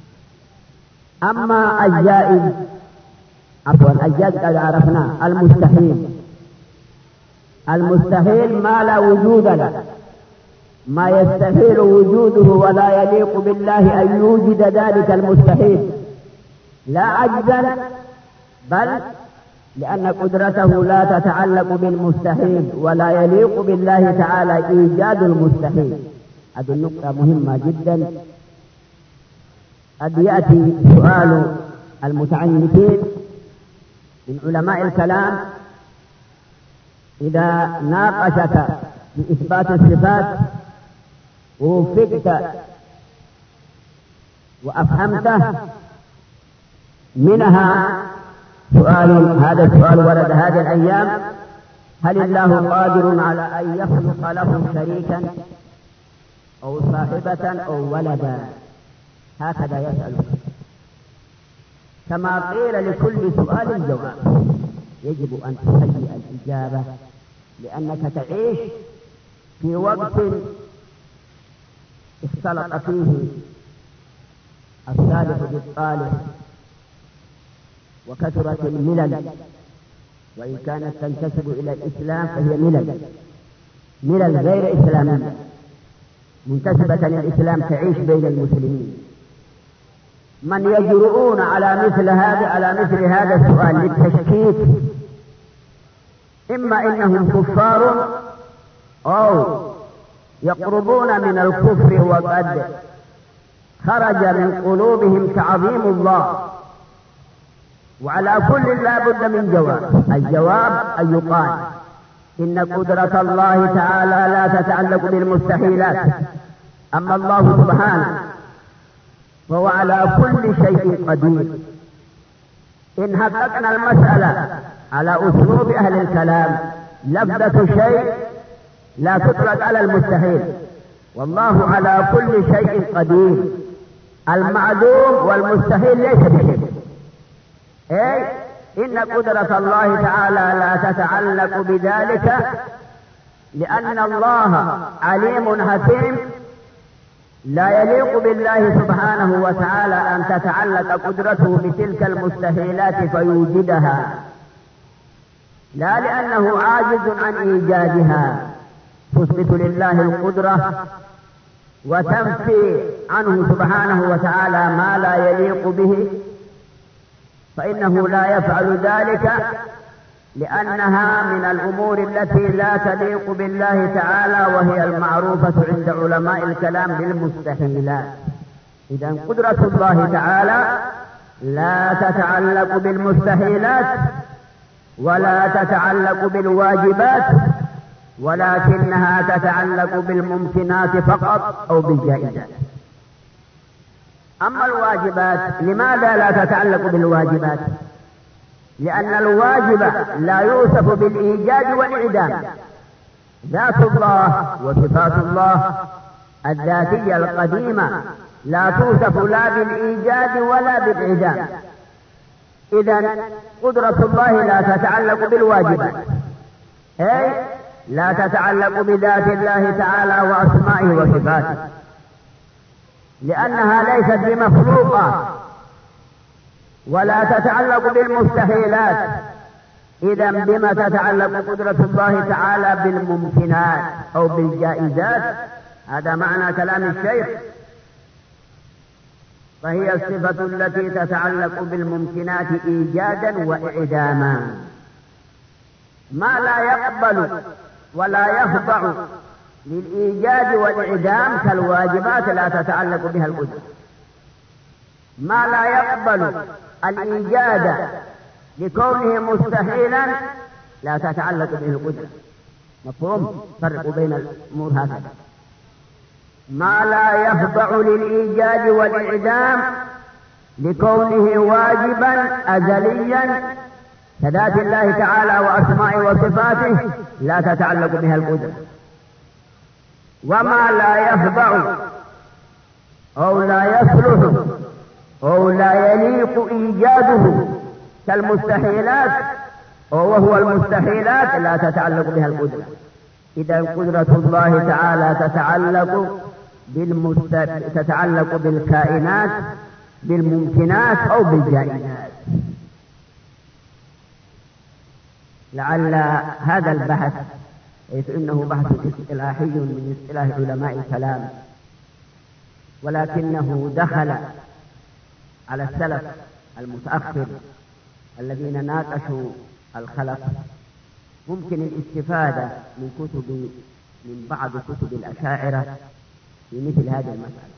أما الجائز عفوا الجائز قد عرفناه. المستحيل المستحيل ما لا وجود له، ما يستحيل وجوده ولا يليق بالله أن يوجد ذلك المستحيل، لا عجزا بل لأن قدرته لا تتعلق بالمستحيل، ولا يليق بالله تعالى إيجاد المستحيل. هذه النقطة مهمة جدا. قد يأتي سؤال المتعنتين من علماء الكلام إذا ناقشك بإثبات الصفات ووفقت وأفهمته، منها سؤال، هذا السؤال ورد هذه الأيام: هل الله قادر على أن يخلق له شريكا أو صاحبة أو ولدا؟ هكذا يسأل. كما قيل لكل سؤال جواب، يجب أن تهيئ الإجابة، لأنك تعيش في وقت اختلط فيه الصالح بالطالح، وكثرت الملل، وإن كانت تنتسب إلى الإسلام فهي ملل ملل غير إسلامية منتسبة إلى الإسلام تعيش بين المسلمين. من يجرؤون على مثل هذا على مثل هذا السؤال للتشكيك، إما إنهم كفار أو يقربون من الكفر وقد خرج من قلوبهم تعظيم الله. وعلى كل لا بد من جواب. الجواب أن يقال إن قدرة الله تعالى لا تتعلق بالمستحيلات، أما الله سبحانه فهو على كل شيء قدير. إن حققنا المسألة على أسلوب أهل الكلام، لفظة شيء لا تطلق على المستحيل، والله على كل شيء قدير. المعدوم والمستحيل ليس بشيء. أي إن قدرة الله تعالى لا تتعلق بذلك، لأن الله عليم حكيم، لا يليق بالله سبحانه وتعالى أن تتعلق قدرته بتلك المستحيلات فيوجدها، لا لأنه عاجز عن إيجادها، تثبت لله القدرة وتنفي عنه سبحانه وتعالى ما لا يليق به، فإنه لا يفعل ذلك لأنها من الأمور التي لا تليق بالله تعالى، وهي المعروفة عند علماء الكلام بالمستحيلات. إذن قدرة الله تعالى لا تتعلق بالمستحيلات ولا تتعلق بالواجبات، ولكنها تتعلق بالممكنات فقط أو بالجائزات. أما الواجبات لماذا لا تتعلق بالواجبات؟ لأن الواجب لا يوصف بالإيجاد والإعدام. ذات الله وصفات الله الذاتية القديمة لا توصف لا بالإيجاد ولا بالإعدام. إذن قدرة الله لا تتعلق بالواجبات، أي لا تتعلق بذات الله تعالى وأسمائه وصفاته، لأنها ليست بمخلوقة، ولا تتعلق بالمستحيلات. إذن بما تتعلق قدرة الله تعالى؟ بالممكنات أو بالجائزات. هذا معنى كلام الشيخ. فهي الصفة التي تتعلق بالممكنات إيجادا وإعداما. ما لا يقبل ولا يخضع للإيجاد والإعدام كالواجبات لا تتعلق بها القدرة. ما لا يقبل الإيجاد لكونه مستحيلا لا تتعلق به القدرة. مفهوم؟ فرق بين الأمور هكذا. ما لا يخضع للإيجاد والإعدام لكونه واجبا أزليا كذات الله تعالى وأسمائه وصفاته لا تتعلق بها القدرة. وما لا يخضع أو لا يصلح أو لا يليق إيجاده كالمستحيلات وهو المستحيلات لا تتعلق بها القدرة. إذا قدرة الله تعالى تتعلق بالمست... تتعلق بالكائنات بالممكنات أو بالجائزات. لعل هذا البحث حيث إنه بحث اصطلاحي من اصطلاح علماء الكلام، ولكنه دخل على السلف المتأخر الذين ناقشوا الخلق. ممكن الاستفادة من كتب من بعض كتب الأشاعرة في مثل هذه المسألة.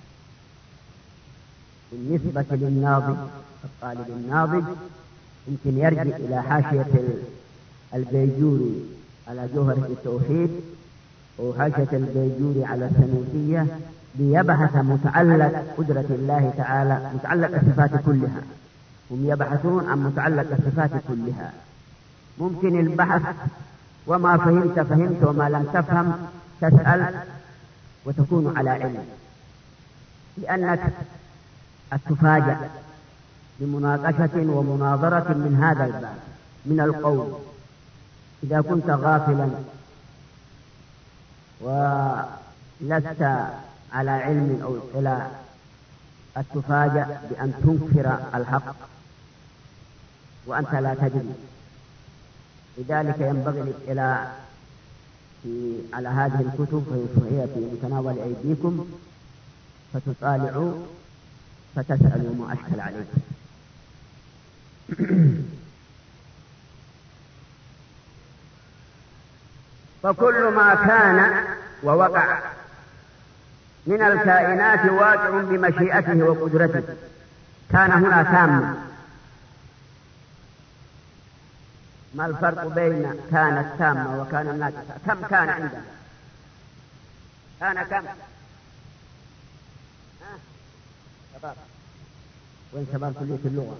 بالنسبة للناضج الطالب الناضج يمكن يرجع إلى حاشية البيجوري على جوهرة التوحيد وحاشية البيجوري على السنوسية ليبحث متعلق قدرة الله تعالى، متعلق الصفات كلها. هم يبحثون عن متعلق الصفات كلها. ممكن البحث وما فهمت فهمت وما لم تفهم تسأل وتكون على علم، لأنك تفاجأ بمناقشة ومناظرة من هذا الباب من القول. إذا كنت غافلا ولست على علم أو اطلاع قد تفاجأ بأن تنكر الحق وأنت لا تدري. لذلك ينبغي الاطلاع في على هذه الكتب فهي في متناول أيديكم، فتطالعوا فتسألوا ما أشكل عليكم. فكل ما كان ووقع من الكائنات واقع بمشيئته وقدرته. كان هنا تام. ما الفرق بين كانت تامة وكان الناقصة؟ كم كان عندنا؟ كان كم؟ ها؟ شباب وين شباب كلية اللغة؟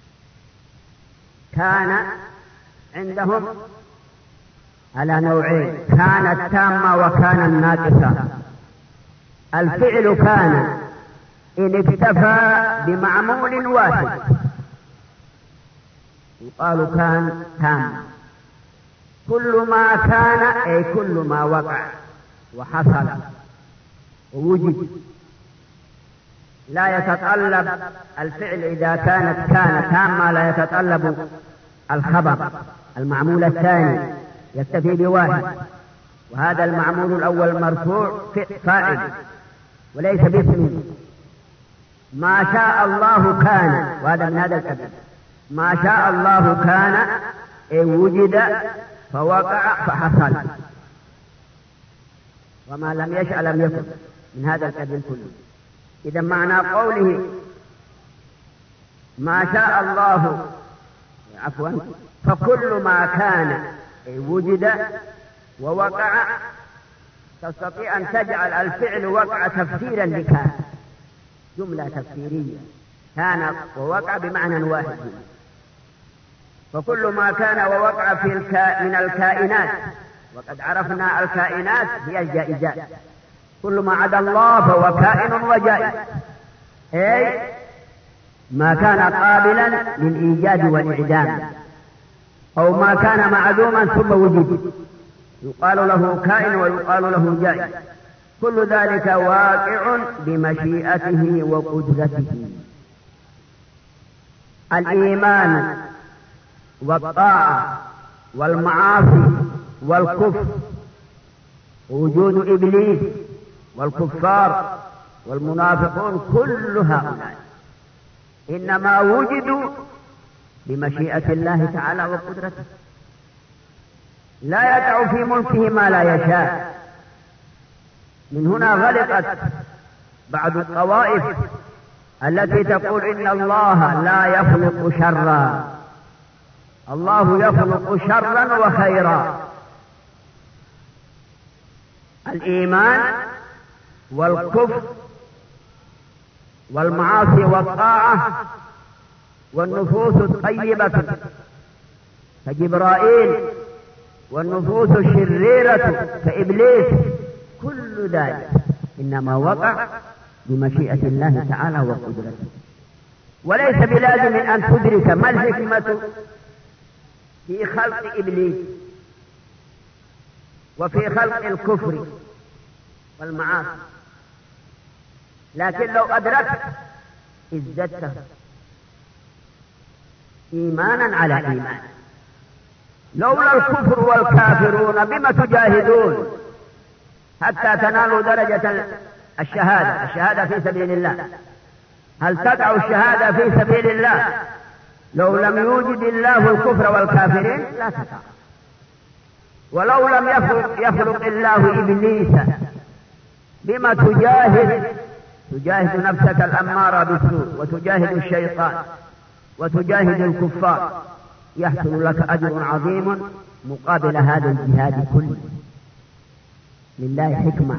كان عندهم على نوعين، كانت تامة وكان الناقصة. الفعل كان إن اكتفى بمعمول واحد يقال كان تام. كل ما كان أي كل ما وقع وحصل ووجد، لا يتطلب الفعل إذا كانت كان تامة لا يتطلب الخبر المعمول الثاني، يكتفي بواحد، وهذا المعمول الأول مرفوع فاعل وليس باسم. ما شاء الله كان، وهذا من هذا القبيل. ما شاء الله كان أي وجد فوقع فحصل، وما لم يشأ لم يكن، من هذا القبيل كله. إذا معنى قوله ما شاء الله عفوا فكل ما كان أي وجد ووقع، تستطيع أن تجعل الفعل وقع تفسيرا لكان، جملة تفسيرية، كان ووقع بمعنى واحد. فكل ما كان ووقع في الكا من الكائنات، وقد عرفنا الكائنات هي الجائزات، كل ما عدا الله فهو كائن وجائز، أي ما كان قابلا للإيجاد والإعدام، أو ما كان معدوما ثم وجد، يقال له كائن ويقال له جائز. كل ذلك واقع بمشيئته وقدرته. الإيمان والطاعة والمعاصي والكفر، وجود إبليس والكفار والمنافقون، كل هؤلاء إنما وجدوا بمشيئة الله تعالى وقدرته، لا يقع في ملكه ما لا يشاء. من هنا غلقت بعض الطوائف التي تقول إن الله لا يخلق شرا، الله يخلق شرا وخيرا. الإيمان والكفر والمعاصي والطاعة والنفوس الطيبة كجبرائيل، والنفوس الشريرة كإبليس، كل ذلك إنما وقع بمشيئة الله تعالى وقدرته. وليس بلازم أن تدرك ما الحكمة في خلق إبليس وفي خلق الكفر والمعاصي، لكن لو أدركت ازددت إيمانا على إيمان. لولا الكفر والكافرون بما تجاهدون حتى تنالوا درجة الشهادة، الشهادة في سبيل الله؟ هل تقع الشهادة في سبيل الله لو لم يوجد الله الكفر والكافرين؟ لا تقع. ولو لم يخلق, يخلق الله إبليس بما تجاهد؟ تجاهد نفسك الأمارة بالسوء، وتجاهد الشيطان، وتجاهد الكفار، يحصل لك أجر عظيم مقابل هذا الجهاد كله. لله حكمة.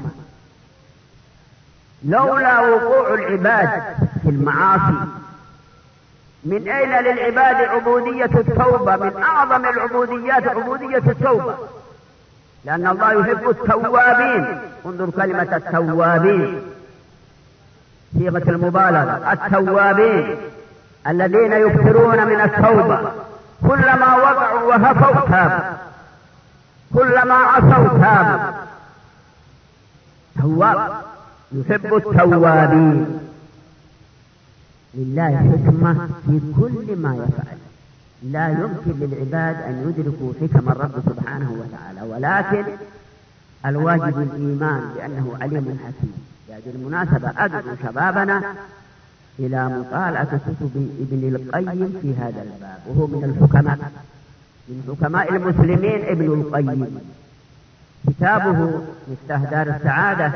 لولا وقوع العباد في المعاصي، من أين للعباد عبودية التوبة؟ من أعظم العبوديات عبودية التوبة، لأن الله يحب التوابين. انظر كلمة التوابين، صيغة المبالغة، التوابين الذين يكثرون من التوبة، كلما وقعوا وهفوا تابوا، كلما عصوا تابوا. تواب، يحب التوابين. لله حكمة في كل ما يفعل، لا يمكن للعباد أن يدركوا حكم الرب سبحانه وتعالى، ولكن الواجب الإيمان بأنه عليم حكيم. بهذه المناسبة أدعو شبابنا إلى مطالعة كتب ابن القيم في هذا الباب، وهو من الحكماء، من حكماء المسلمين ابن القيم. كتابه مفتاح دار السعادة،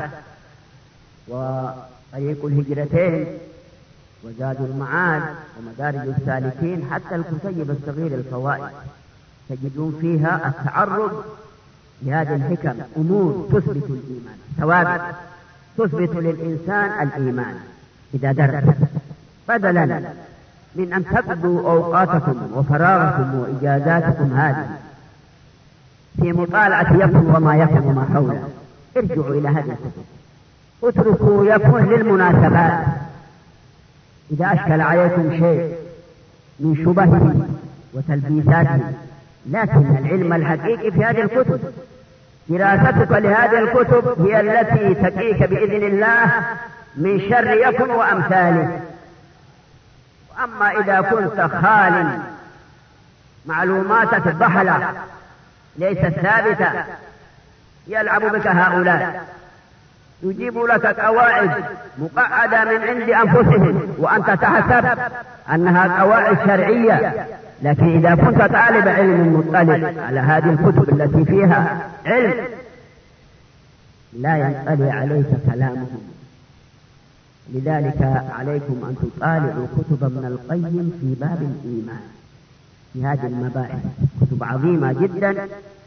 وطريق الهجرتين، وزاد المعاد، ومدارج السالكين، حتى الكتيب الصغير الفوائد، تجدون فيها التعرض لهذه الحكم، أمور تثبت الإيمان، ثوابت تثبت للإنسان الإيمان إذا درس، بدلا من أن تقضوا أوقاتكم وفراغكم وإجازاتكم هذه في مطالعة يكن وما يكن وما حوله. ارجعوا إلى هذه الكتب، اتركوا يكن للمناسبات، إذا أشكل عليكم شيء من شبهه وتلبيساته، لكن العلم الحقيقي في هذه الكتب. دراستك لهذه الكتب هي التي تقيك بإذن الله من شر يكن وأمثاله. وأما إذا كنت خال معلوماتك ضحلة ليست ثابتة، يلعب بك هؤلاء، يجيب لك قواعد مقعدة من عند أنفسهم وأنت تحسب أنها قواعد شرعية. لكن إذا كنت طالب علم مطلع على هذه الكتب التي فيها علم لا ينطلي عليك كلامهم. لذلك عليكم أن تطالعوا كتب ابن القيم في باب الإيمان في هذه المباحث، كتب عظيمة جدا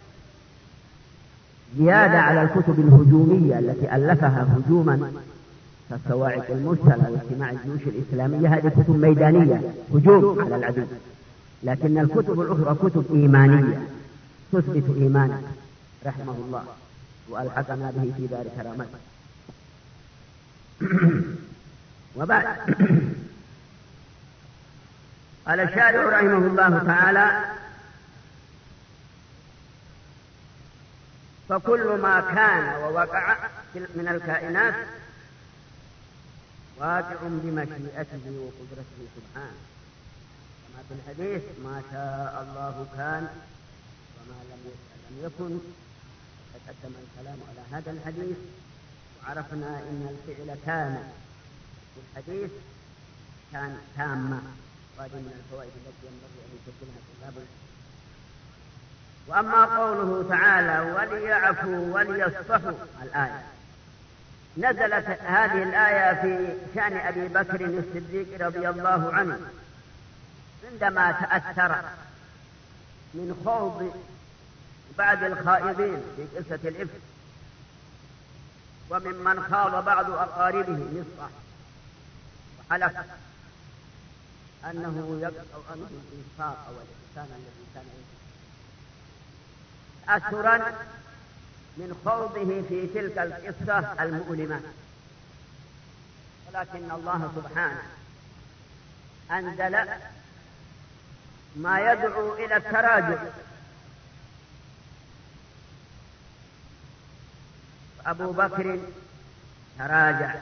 زيادة على الكتب الهجومية التي ألفها هجوما كالصواعق المرسلة واجتماع الجيوش الإسلامية. هذه كتب ميدانية هجوم على العدو، لكن الكتب الأخرى كتب إيمانية تثبت إيمانك رحمه الله وألحقنا به في دار كرامته. وبعد قال الشارع رحمه الله تعالى: فكل ما كان ووقع من الكائنات واقع بمشيئته وقدرته سبحانه، كما في الحديث: ما شاء الله كان وما لم يشاء لم يكن. تقدم الكلام على هذا الحديث وعرفنا ان الفعل كان في الحديث كان تامة، وهذه من الفوائد التي ينبغي ان يسجلها طلاب العلم. وأما قوله تعالى: وليعفوا وليصفحوا، الآية نزلت هذه الآية في شأن أبي بكر الصديق رضي الله عنه عندما تأثر من خوض بعض الخائضين في قصة الإفك، وممن خاض بعض أقاربه مصطح وحلف أنه يقطع عنه الإنفاق والإحسان الذي كان يجب أثرا من خوضه في تلك القصة المؤلمة. ولكن الله سبحانه أنزل ما يدعو إلى التراجع. أبو بكر تراجع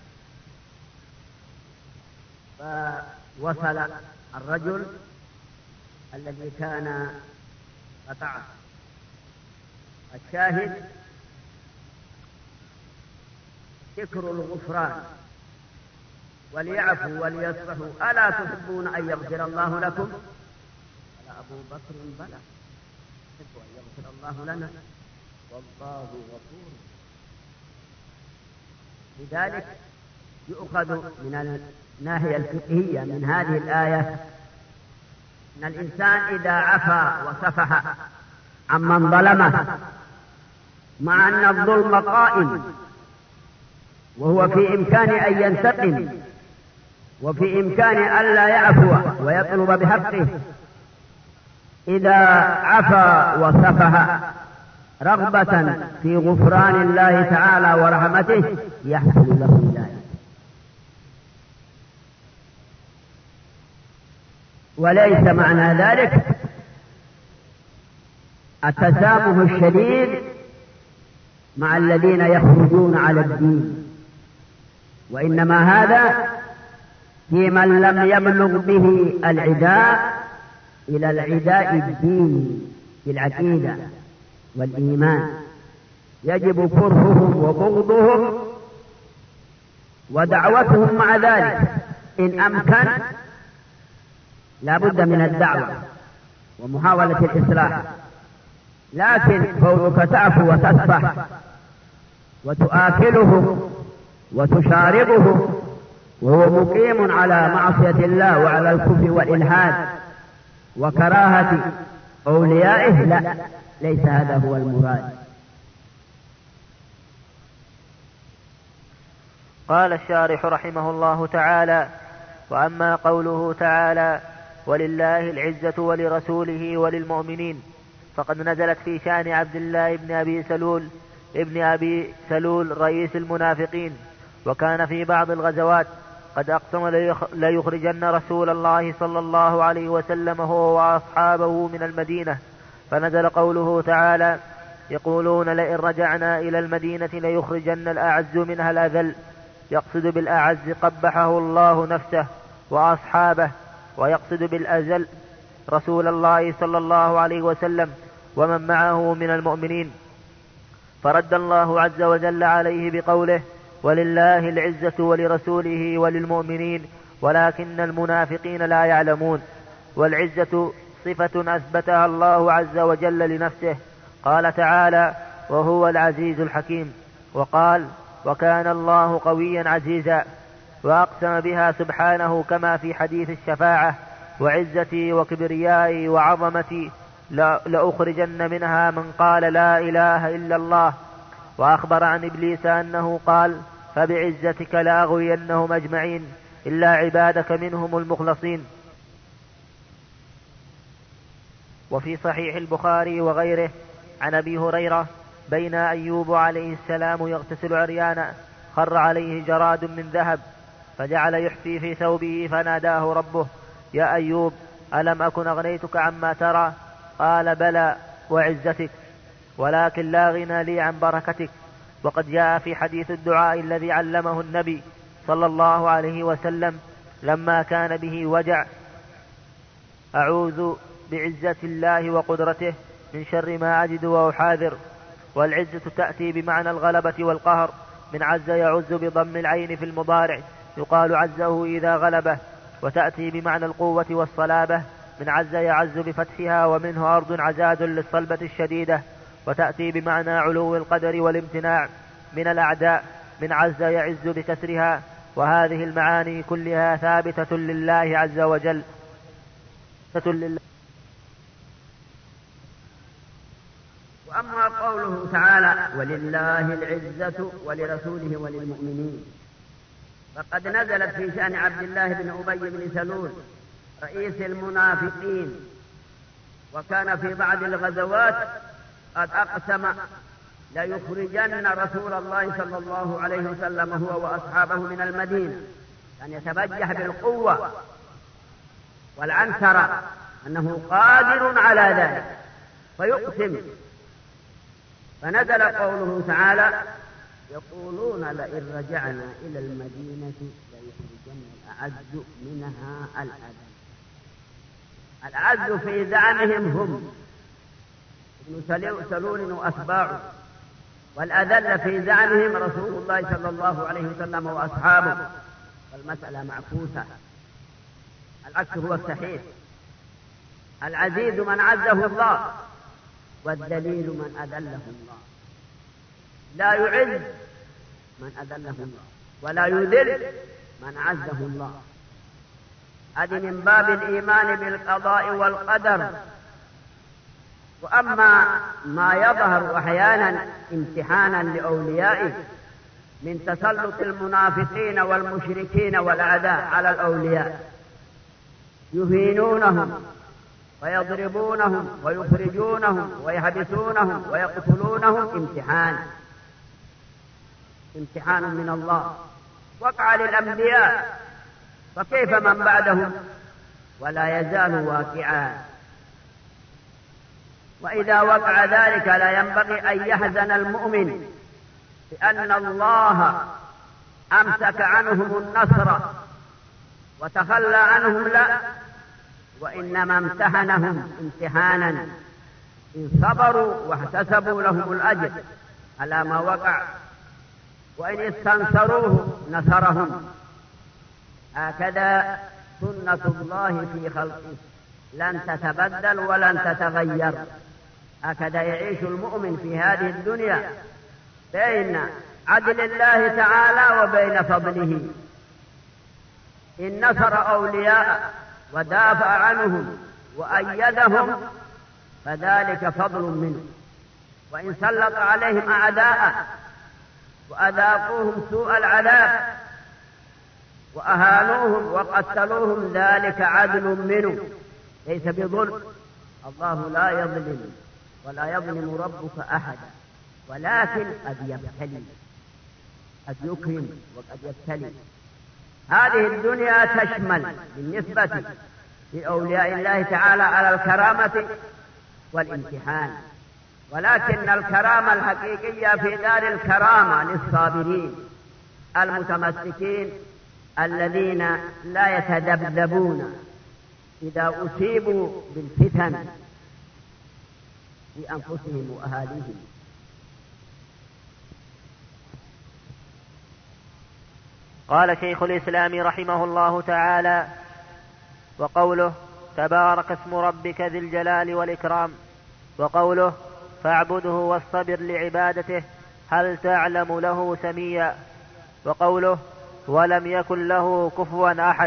فوصل الرجل الذي كان قطعه. الشاهد ذكر الغفران، وليعفوا وليصفحوا ألا تحبون أن يغفر الله لكم؟ قال أبو بكر: بلى، نحب أن يغفر الله لنا والله غفور. لذلك يؤخذ من الناحية الفقهية من هذه الآية أن الإنسان إذا عفا وصفح عمن ظلمه، مع أن الظلم قائم وهو في إمكان أن ينتقم وفي إمكان أن لا يعفو ويطلب بحقه، إذا عفا وصفح رغبة في غفران الله تعالى ورحمته يحصل له ذلك. وليس معنى ذلك التسامح الشديد مع الذين يخرجون على الدين، وإنما هذا في من لم يبلغ به العداء إلى العداء الديني بالعقيدة والإيمان. يجب كرههم وبغضهم ودعوتهم مع ذلك إن أمكن. لا بد من الدعوة ومحاولة الإصلاح، لكن كونك تعفو وتصفح وتآكله وتشاربه وهو مقيم على معصية الله وعلى الكفر والإلحاد وكراهة أوليائه، لا، ليس هذا هو المراد. قال الشارح رحمه الله تعالى: وأما قوله تعالى: ولله العزة ولرسوله وللمؤمنين، فقد نزلت في شأن عبد الله بن أبي سلول ابن أبي سلول رئيس المنافقين، وكان في بعض الغزوات قد أقسم ليخرجن رسول الله صلى الله عليه وسلم هو وأصحابه من المدينة، فنزل قوله تعالى: يقولون لئن رجعنا إلى المدينة ليخرجن الأعز منها الأذل، يقصد بالأعز قبحه الله نفسه وأصحابه، ويقصد بالأذل رسول الله صلى الله عليه وسلم ومن معه من المؤمنين. فرد الله عز وجل عليه بقوله: ولله العزة ولرسوله وللمؤمنين ولكن المنافقين لا يعلمون. والعزة صفة أثبتها الله عز وجل لنفسه، قال تعالى: وهو العزيز الحكيم، وقال: وكان الله قويا عزيزا، وأقسم بها سبحانه كما في حديث الشفاعة: وعزتي وكبريائي وعظمتي لأخرجن منها من قال لا إله إلا الله. وأخبر عن إبليس أنه قال: فبعزتك لأغوينهم أجمعين إلا عبادك منهم المخلصين. وفي صحيح البخاري وغيره عن أبي هريرة: بين أيوب عليه السلام يغتسل عريانا خر عليه جراد من ذهب، فجعل يحفي في ثوبه، فناداه ربه: يا أيوب، ألم أكن أغنيتك عما ترى؟ قال: بلى وعزتك، ولكن لا غنى لي عن بركتك. وقد جاء في حديث الدعاء الذي علمه النبي صلى الله عليه وسلم لما كان به وجع: أعوذ بعزة الله وقدرته من شر ما أجد وأحاذر. والعزة تأتي بمعنى الغلبة والقهر، من عز يعز بضم العين في المضارع، يقال عزه إذا غلبه. وتأتي بمعنى القوة والصلابة، من عز يعز بفتحها، ومنه أرض عزاز للصلبة الشديدة. وتأتي بمعنى علو القدر والامتناع من الأعداء، من عز يعز بكسرها. وهذه المعاني كلها ثابتة لله عز وجل. وأما قوله تعالى: ولله العزة ولرسوله وللمؤمنين، فقد نزلت في شأن عبد الله بن أبي بن سلول رئيس المنافقين، وكان في بعض الغزوات قد أقسم ليخرجن رسول الله صلى الله عليه وسلم هو وأصحابه من المدينة، أن يتبجح بالقوة والعنترة أنه قادر على ذلك فيقسم. فنزل قوله تعالى: يقولون لئن رجعنا إلى المدينة ليخرجن الأعز منها الأذل. الأعز في زعمهم هم ابن سلول وأتباعه، والأذل في زعمهم رسول الله صلى الله عليه وسلم وأصحابه. والمسألة معكوسة، العكس هو الصحيح. العزيز من عزه الله، والذليل من أذله الله. لا يعز من أذله الله، ولا يذل من عزه الله. هذه من باب الإيمان بالقضاء والقدر. وأما ما يظهر أحيانا امتحانا لأوليائه من تسلط المنافقين والمشركين والأعداء على الأولياء، يهينونهم ويضربونهم ويخرجونهم ويحبسونهم ويقتلونهم، امتحان امتحان من الله وقع للأنبياء، فكيف من بعدهم؟ ولا يزال واقعا. وإذا وقع ذلك لا ينبغي أن يحزن المؤمن بأن الله أمسك عنهم النصر وتخلى عنهم، لا، وإنما امتحنهم امتحانا إن صبروا واحتسبوا لهم الأجر على ما وقع، وإن استنصروه نصرهم. هكذا سنة الله في خلقه، لن تتبدل ولن تتغير. هكذا يعيش المؤمن في هذه الدنيا بين عدل الله تعالى وبين فضله. إن نصر أولياء ودافع عنهم وأيدهم فذلك فضل منه، وإن سلط عليهم أعداء وأذاقوهم سوء العذاب وأهانوهم وقتلوهم ذلك عدل منه، ليس بظلم. الله لا يظلم ولا يظلم ربك أحدا، ولكن قد يبتلي، قد يكرم وقد يبتلي. هذه الدنيا تشمل بالنسبة لأولياء الله تعالى على الكرامة والامتحان، ولكن الكرامة الحقيقية في دار الكرامة للصابرين المتمسكين الذين لا يتذبذبون إذا أصيبوا بالفتن لأنفسهم وأهاليهم. قال شيخ الإسلام رحمه الله تعالى: وقوله تبارك اسم ربك ذي الجلال والإكرام، وقوله فاعبده واصطبر لعبادته هل تعلم له سميا، وقوله ولم يكن له كفوا أحد.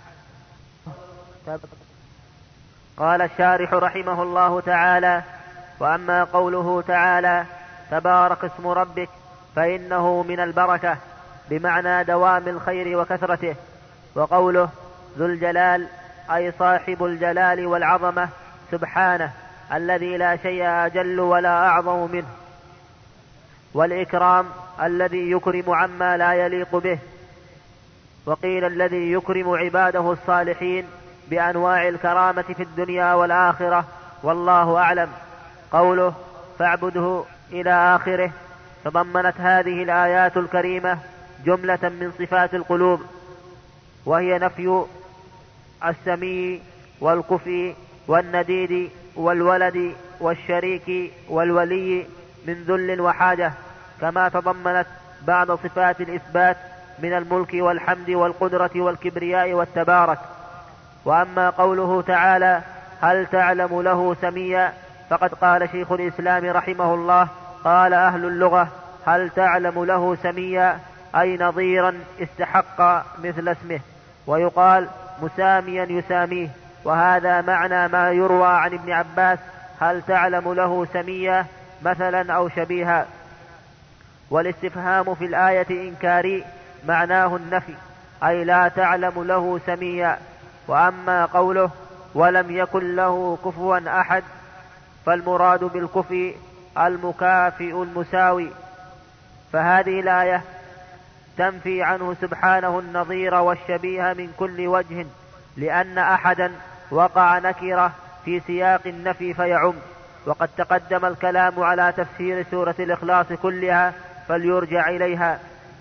قال الشارح رحمه الله تعالى: وأما قوله تعالى تبارك اسم ربك فإنه من البركة بمعنى دوام الخير وكثرته، وقوله ذو الجلال أي صاحب الجلال والعظمة سبحانه الذي لا شيء أجل ولا أعظم منه، والإكرام الذي يكرم عما لا يليق به، وقيل الذي يكرم عباده الصالحين بأنواع الكرامة في الدنيا والآخرة، والله أعلم. قوله فاعبده إلى آخره تضمنت هذه الآيات الكريمة جملة من صفات القلوب، وهي نفي السمي والكفي والنديد والولد والشريك والولي من ذل وحاجة، كما تضمنت بعض صفات الإثبات من الملك والحمد والقدرة والكبرياء والتبارك. وأما قوله تعالى هل تعلم له سميا، فقد قال شيخ الإسلام رحمه الله: قال أهل اللغة هل تعلم له سميا أي نظيرا استحق مثل اسمه، ويقال مساميا يساميه، وهذا معنى ما يروى عن ابن عباس هل تعلم له سميا مثلا أو شبيها. والاستفهام في الآية إنكاري معناه النفي أي لا تعلم له سميا. وأما قوله ولم يكن له كفوا أحد فالمراد بالكفي المكافئ المساوي، فهذه الآية تنفي عنه سبحانه النظير والشبيه من كل وجه، لأن أحدا وقع نكرة في سياق النفي فيعم، وقد تقدم الكلام على تفسير سورة الإخلاص كلها فليرجع إليها.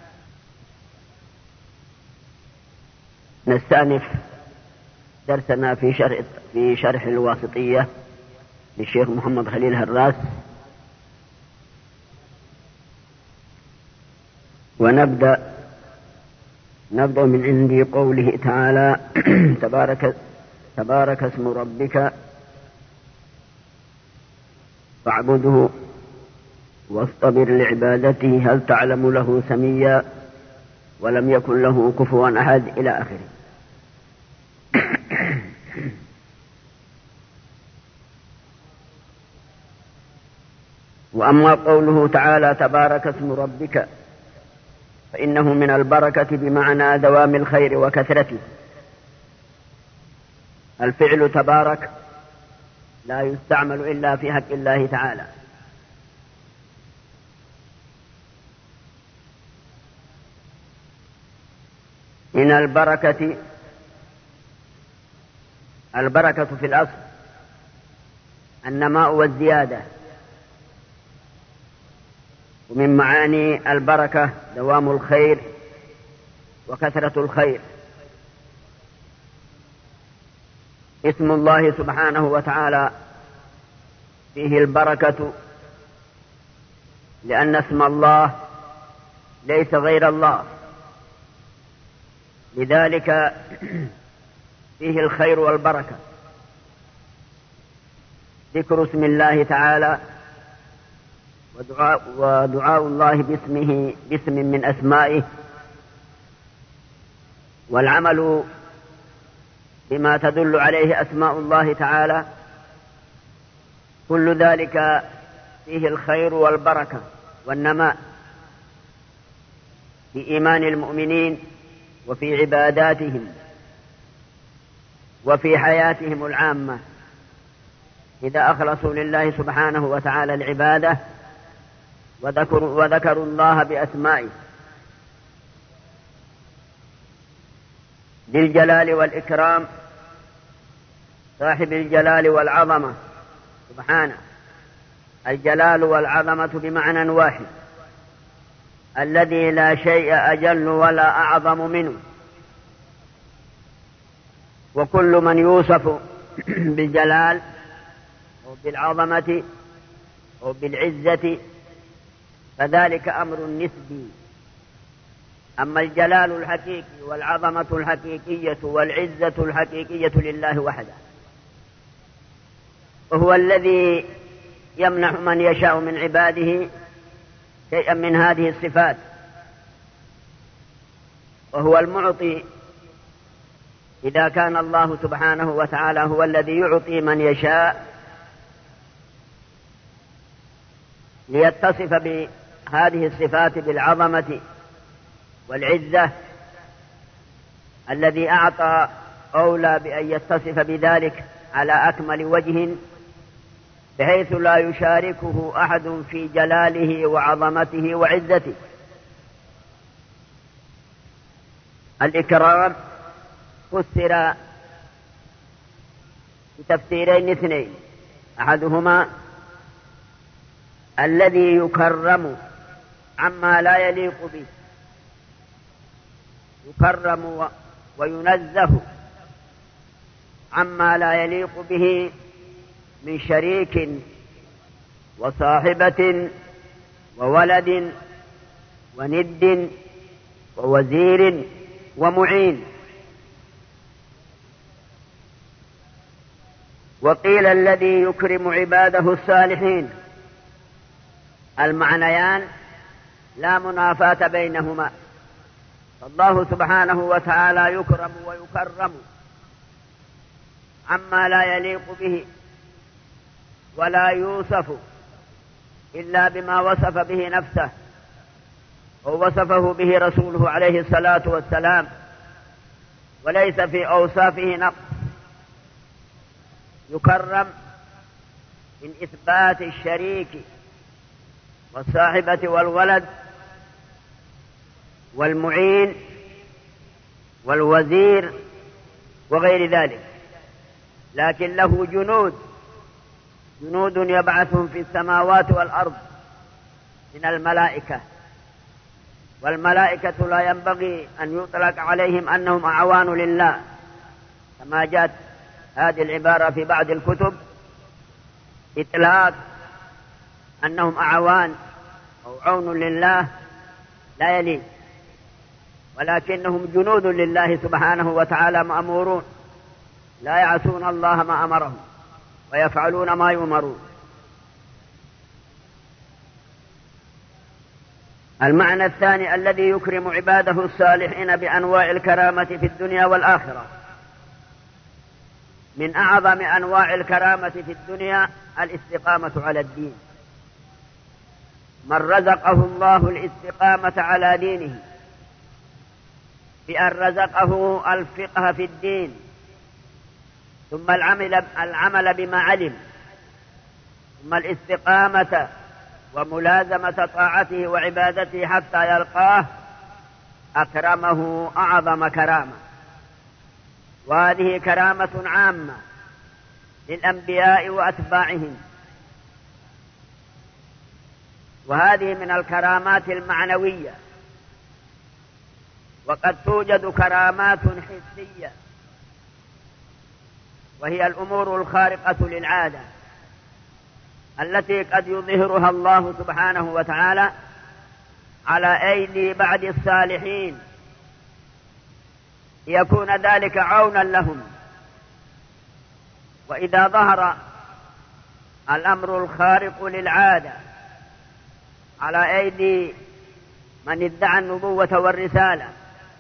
نستأنف درسنا في شرح, في شرح الواسطية للشيخ محمد خليل هراس، ونبدأ نبدأ من عند قوله تعالى تبارك, تبارك اسم ربك فاعبده واصطبر لعبادته هل تعلم له سميا ولم يكن له كفوا أحد إلى آخره. وأما قوله تعالى تبارك اسم ربك فإنه من البركة بمعنى دوام الخير وكثرته. الفعل تبارك لا يستعمل إلا في حق الله تعالى، من البركة البركة في الأصل النماء والزيادة، ومن معاني البركة دوام الخير وكثرة الخير. اسم الله سبحانه وتعالى فيه البركة لأن اسم الله ليس غير الله، لذلك فيه الخير والبركة. ذكر اسم الله تعالى ودعاء, ودعاء الله باسمه باسم من أسمائه، والعمل بما تدل عليه أسماء الله تعالى، كل ذلك فيه الخير والبركة والنماء في إيمان المؤمنين وفي عباداتهم وفي حياتهم العامة إذا أخلصوا لله سبحانه وتعالى العبادة وذكروا, وذكروا الله بأسمائه. ذي الجلال والإكرام، صاحب الجلال والعظمة سبحانه. الجلال والعظمة بمعنى واحد، الذي لا شيء أجل ولا أعظم منه. وكل من يوصف بالجلال أو بالعظمة أو بالعزة فذلك أمر نسبي. أما الجلال الحقيقي والعظمة الحقيقية والعزة الحقيقية لله وحده، وهو الذي يمنح من يشاء من عباده شيئا من هذه الصفات، وهو المعطي. إذا كان الله سبحانه وتعالى هو الذي يعطي من يشاء ليتصف بهذه الصفات بالعظمة والعزة، الذي أعطى أولى بأن يتصف بذلك على أكمل وجه، بحيث لا يشاركه أحد في جلاله وعظمته وعزته. الإكرام فسر بتفسيرين اثنين، أحدهما الذي يكرم عما لا يليق به، يكرم وينزه عما لا يليق به من شريك وصاحبة وولد وند ووزير ومعين. وقيل الذي يكرم عباده الصالحين. المعنيان لا منافاة بينهما، فالله سبحانه وتعالى يكرم ويكرم عما لا يليق به، ولا يوصف إلا بما وصف به نفسه ووصفه به رسوله عليه الصلاة والسلام، وليس في أوصافه نقص. يكرم من إثبات الشريك والصاحبة والولد والمعين والوزير وغير ذلك، لكن له جنود جنود يبعثهم في السماوات والأرض من الملائكة، والملائكة لا ينبغي أن يطلق عليهم أنهم أعوان لله، كما جاءت هذه العبارة في بعض الكتب، إطلاق أنهم أعوان أو عون لله لا يليق، ولكنهم جنود لله سبحانه وتعالى مأمورون، لا يعصون الله ما أمرهم ويفعلون ما يؤمرون. المعنى الثاني الذي يكرم عباده الصالحين بأنواع الكرامة في الدنيا والآخرة. من أعظم أنواع الكرامة في الدنيا الاستقامة على الدين. من رزقه الله الاستقامة على دينه بأن رزقه الفقه في الدين، ثم العمل, العمل بما علم، ثم الاستقامة وملازمة طاعته وعبادته حتى يلقاه، أكرمه أعظم كرامة. وهذه كرامة عامة للأنبياء وأتباعهم، وهذه من الكرامات المعنوية. وقد توجد كرامات حسية، وهي الأمور الخارقة للعادة التي قد يظهرها الله سبحانه وتعالى على أيدي بعض الصالحين ليكون ذلك عونا لهم. وإذا ظهر الأمر الخارق للعادة على أيدي من ادعى النبوة والرسالة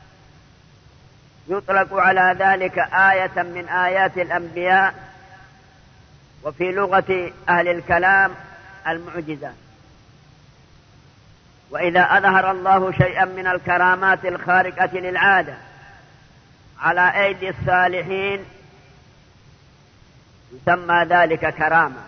يطلق على ذلك آية من آيات الأنبياء، وفي لغة أهل الكلام المعجزة. وإذا أظهر الله شيئا من الكرامات الخارقة للعادة على أيدي الصالحين يسمى ذلك كرامة.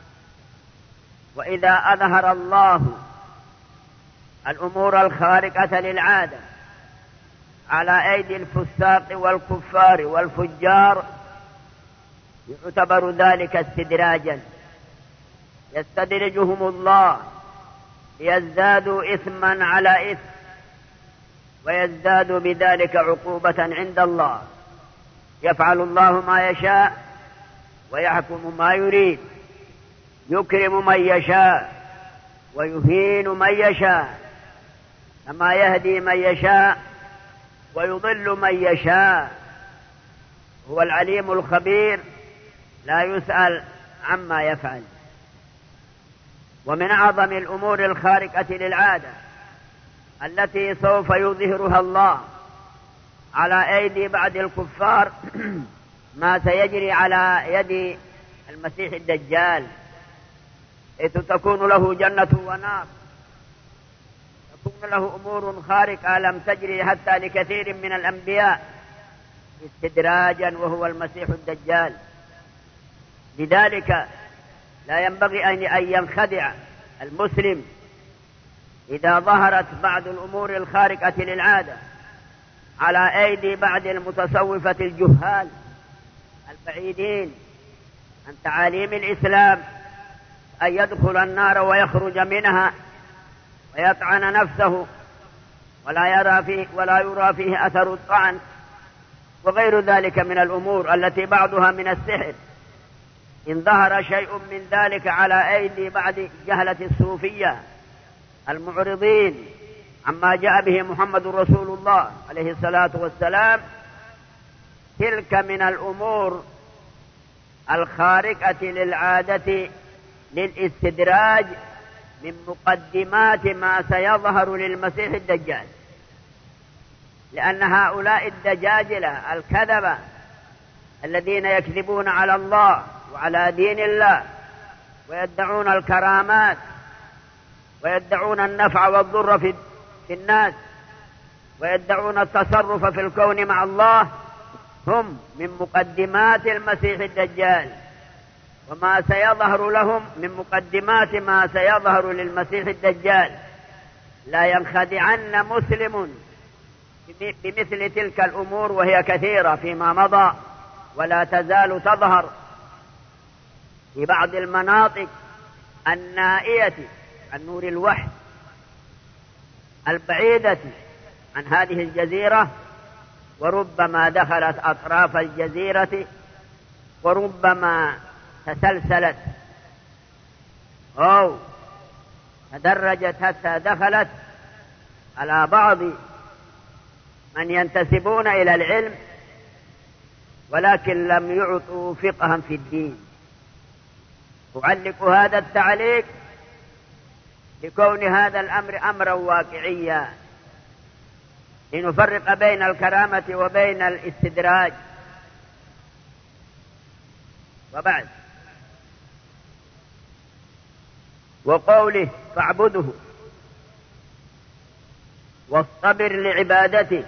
وإذا أظهر الله الأمور الخارقة للعادة على أيدي الفساق والكفار والفجار يعتبر ذلك استدراجا، يستدرجهم الله ليزدادوا إثما على إثم ويزدادوا بذلك عقوبة عند الله. يفعل الله ما يشاء ويحكم ما يريد، يكرم من يشاء ويهين من يشاء، كما يهدي من يشاء ويضل من يشاء. هو العليم الخبير لا يسأل عما يفعل. ومن أعظم الأمور الخارقة للعادة التي سوف يظهرها الله على أيدي بعض الكفار ما سيجري على يد المسيح الدجال، حيث تكون له جنة ونار، تكون له أمور خارقة لم تجري حتى لكثير من الأنبياء استدراجا، وهو المسيح الدجال. لذلك لا ينبغي أن ينخدع المسلم إذا ظهرت بعض الأمور الخارقة للعادة على أيدي بعض المتصوفة الجهال البعيدين عن تعاليم الإسلام، أن يدخل النار ويخرج منها ويطعن نفسه ولا يرى فيه ولا يرى فيه أثر الطعن وغير ذلك من الأمور التي بعضها من السحر. إن ظهر شيء من ذلك على أيدي بعض جهلة الصوفية المعرضين عما جاء به محمد رسول الله عليه الصلاة والسلام، تلك من الأمور الخارقة للعادة للاستدراج من مقدمات ما سيظهر للمسيح الدجال. لأن هؤلاء الدجاجلة الكذبة الذين يكذبون على الله وعلى دين الله ويدعون الكرامات ويدعون النفع والضر في الناس ويدعون التصرف في الكون مع الله، هم من مقدمات المسيح الدجال، وما سيظهر لهم من مقدمات ما سيظهر للمسيح الدجال. لا ينخدعن مسلم بمثل تلك الأمور، وهي كثيرة فيما مضى ولا تزال تظهر في بعض المناطق النائية عن نور الوحي البعيدة عن هذه الجزيرة، وربما دخلت أطراف الجزيرة وربما تسلسلت أو تدرجت حتى دخلت على بعض من ينتسبون إلى العلم ولكن لم يعطوا فقها في الدين. أعلق هذا التعليق لكون هذا الأمر أمرا واقعيا، لنفرق بين الكرامة وبين الاستدراج. وبعد، وقوله فاعبده واصطبر لعبادته،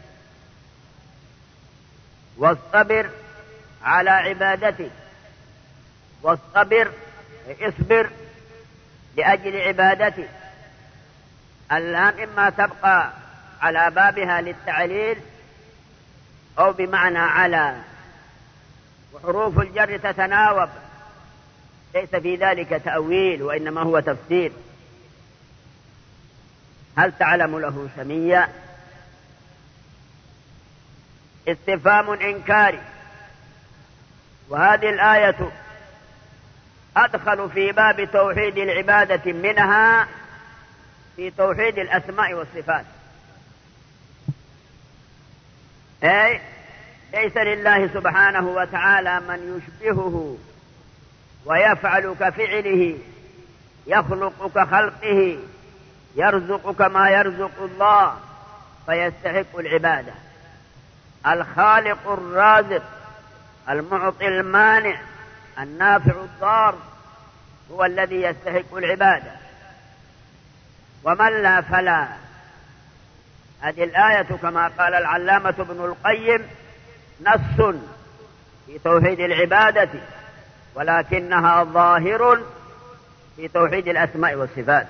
واصطبر على عبادته، واصطبر اصبر لأجل عبادته. اللام إما تبقى على بابها للتعليل أو بمعنى على، وحروف الجر تتناوب، ليس في ذلك تأويل وإنما هو تفسير. هل تعلم له سميا؟ استفهام إنكاري. وهذه الآية أدخل في باب توحيد العبادة منها في توحيد الأسماء والصفات، أي ليس لله سبحانه وتعالى من يشبهه ويفعل كفعله، يخلق كخلقه، يرزق كما يرزق الله، فيستحق العبادة. الخالق الرازق المعطي المانع النافع الضار هو الذي يستحق العبادة، ومن لا فلا. هذه الآية كما قال العلامة ابن القيم نص في توحيد العبادة، ولكنها ظاهر في توحيد الأسماء والصفات.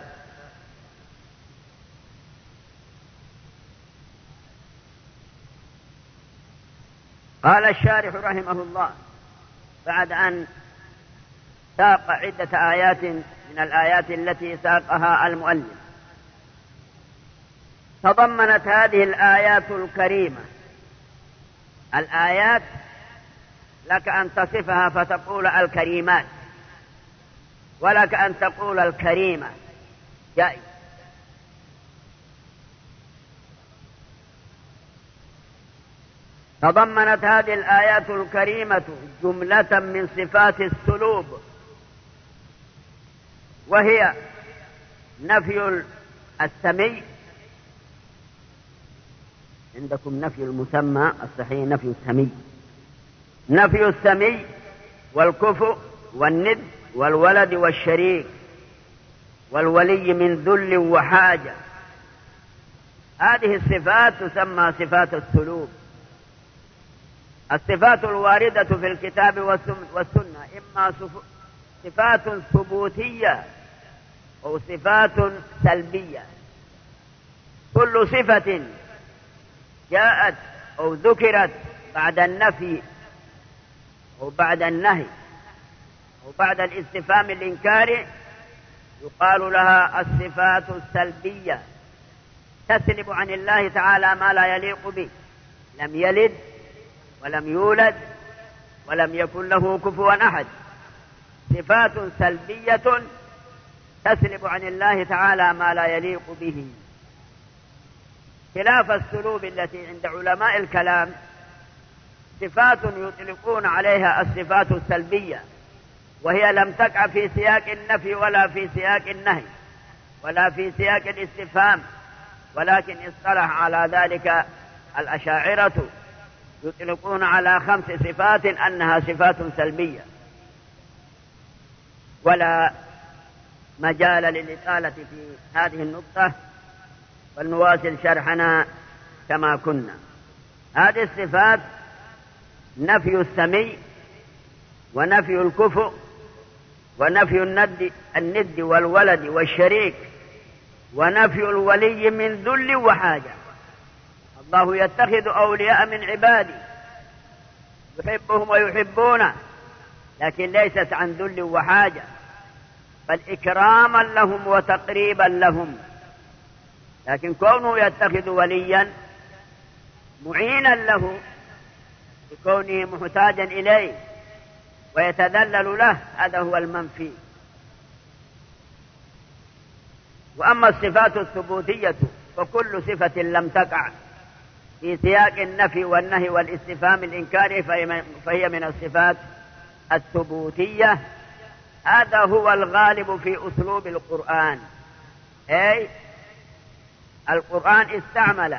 قال الشارح رحمه الله بعد أن ساق عدة آيات من الآيات التي ساقها المؤلف، تضمنت هذه الآيات الكريمة، الآيات لك أن تصفها فتقول الكريمات، ولك أن تقول الكريمة جائز. تضمنت هذه الآيات الكريمة جملة من صفات السلوب، وهي نفي السمي، عندكم نفي المسمى، الصحيح نفي السمي، نفي السمي والكفء والند والولد والشريك والولي من ذل وحاجة. هذه الصفات تسمى صفات السلوب. الصفات الواردة في الكتاب والسنة إما صفات ثبوتية أو صفات سلبية. كل صفة جاءت أو ذكرت بعد النفي أو بعد النهي أو بعد الاستفهام الإنكاري يقال لها الصفات السلبية، تسلب عن الله تعالى ما لا يليق به، لم يلد ولم يولد ولم يكن له كفوا أحد. صفات سلبية تسلب عن الله تعالى ما لا يليق به، خلاف السلوب التي عند علماء الكلام صفات يطلقون عليها الصفات السلبية، وهي لم تقع في سياق النفي ولا في سياق النهي ولا في سياق الاستفهام، ولكن اصطلح على ذلك الأشاعرة، يطلقون على خمس صفات أنها صفات سلبية، ولا مجال للإطالة في هذه النقطة، فلنواصل شرحنا كما كنا. هذه الصفات نفي السمي ونفي الكفء ونفي الند, الند والولد والشريك ونفي الولي من ذل وحاجة. الله يتخذ أولياء من عباده يحبهم ويحبونه، لكن ليست عن ذل وحاجة، بل إكراما لهم وتقريبا لهم. لكن كونه يتخذ وليا معينا له بكونه محتاجا إليه ويتذلل له، هذا هو المنفي. وأما الصفات الثبوتية فكل صفة لم تقع في سياق النفي والنهي والاستفهام الإنكاري فهي من الصفات الثبوتية. هذا هو الغالب في أسلوب القرآن، أي القرآن استعمل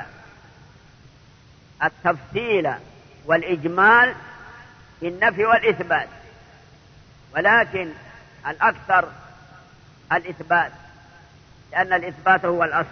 التفصيل والإجمال في النفي والإثبات، ولكن الأكثر الإثبات، لأن الإثبات هو الأصل.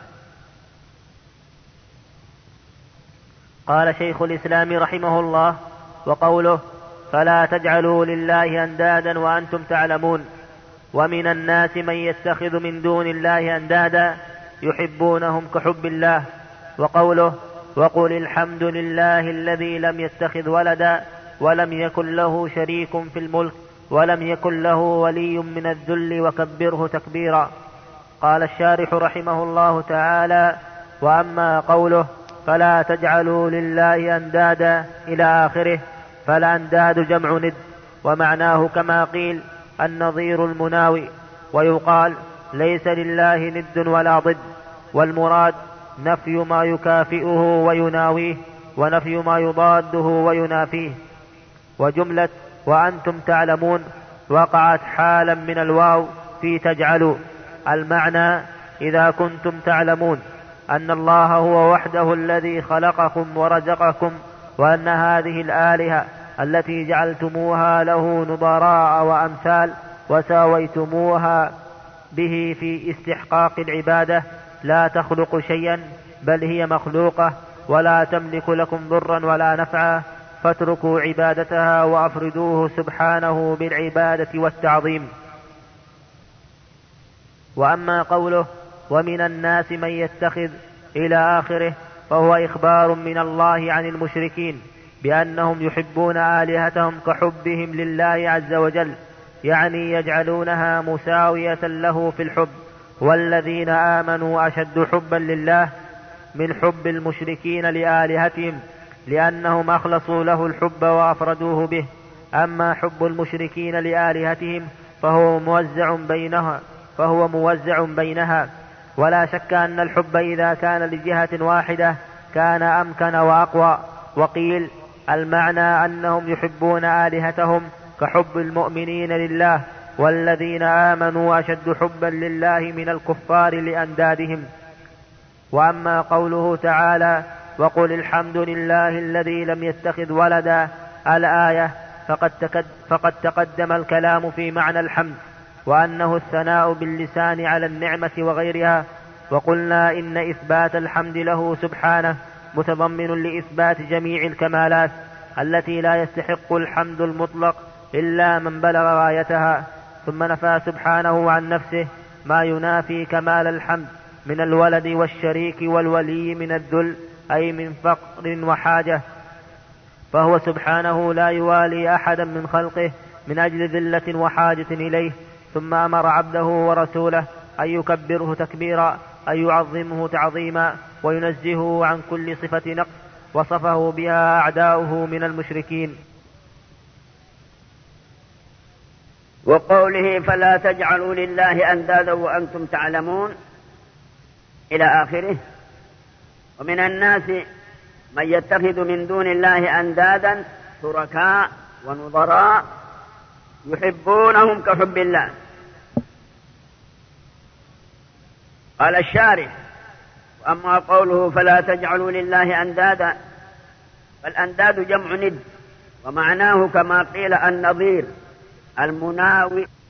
قال شيخ الإسلام رحمه الله: وقوله فلا تجعلوا لله أندادا وأنتم تعلمون. ومن الناس من يتخذ من دون الله أندادا يحبونهم كحب الله. وقوله وقل الحمد لله الذي لم يتخذ ولدا ولم يكن له شريك في الملك ولم يكن له ولي من الذل وكبره تكبيرا. قال الشارح رحمه الله تعالى: وأما قوله فلا تجعلوا لله أندادا إلى آخره، فالأنداد جمع ند، ومعناه كما قيل النظير المناوي، ويقال ليس لله ند ولا ضد، والمراد نفي ما يكافئه ويناويه ونفي ما يضاده وينافيه. وجملة وأنتم تعلمون وقعت حالا من الواو في تجعلوا، المعنى إذا كنتم تعلمون أن الله هو وحده الذي خلقكم ورزقكم، وأن هذه الآلهة التي جعلتموها له نظراء وأمثال وساويتموها به في استحقاق العبادة لا تخلق شيئا، بل هي مخلوقة ولا تملك لكم ضرا ولا نفعا، فاتركوا عبادتها وأفردوه سبحانه بالعبادة والتعظيم. وأما قوله ومن الناس من يتخذ إلى آخره، فهو إخبار من الله عن المشركين بأنهم يحبون آلهتهم كحبهم لله عز وجل، يعني يجعلونها مساوية له في الحب. والذين آمنوا أشد حبا لله من حب المشركين لآلهتهم، لأنهم أخلصوا له الحب وأفردوه به. أما حب المشركين لآلهتهم فهو موزع بينها فهو موزع بينها ولا شك أن الحب إذا كان لجهة واحدة كان أمكن وأقوى. وقيل المعنى أنهم يحبون آلهتهم كحب المؤمنين لله، والذين آمنوا أشد حبا لله من الكفار لأندادهم. وأما قوله تعالى وقل الحمد لله الذي لم يتخذ ولدا الآية فقد, تكد فقد تقدم الكلام في معنى الحمد، وأنه الثناء باللسان على النعمة وغيرها. وقلنا إن إثبات الحمد له سبحانه متضمن لإثبات جميع الكمالات التي لا يستحق الحمد المطلق إلا من بلغ غايتها. ثم نفى سبحانه عن نفسه ما ينافي كمال الحمد من الولد والشريك والولي من الذل، أي من فقر وحاجة، فهو سبحانه لا يوالي أحدا من خلقه من أجل ذلة وحاجة إليه. ثم أمر عبده ورسوله أن يكبره تكبيرا، أن يعظمه تعظيما، وينزهه عن كل صفة نقص وصفه بها أعداؤه من المشركين. وقوله فلا تجعلوا لله أندادا وأنتم تعلمون إلى آخره. ومن الناس من يتخذ من دون الله أندادا شركاء ونظراء يحبونهم كحب الله. قال الشارح وأما قوله فلا تجعلوا لله أندادا فالأنداد جمع ند، ومعناه كما قيل النظير المناوي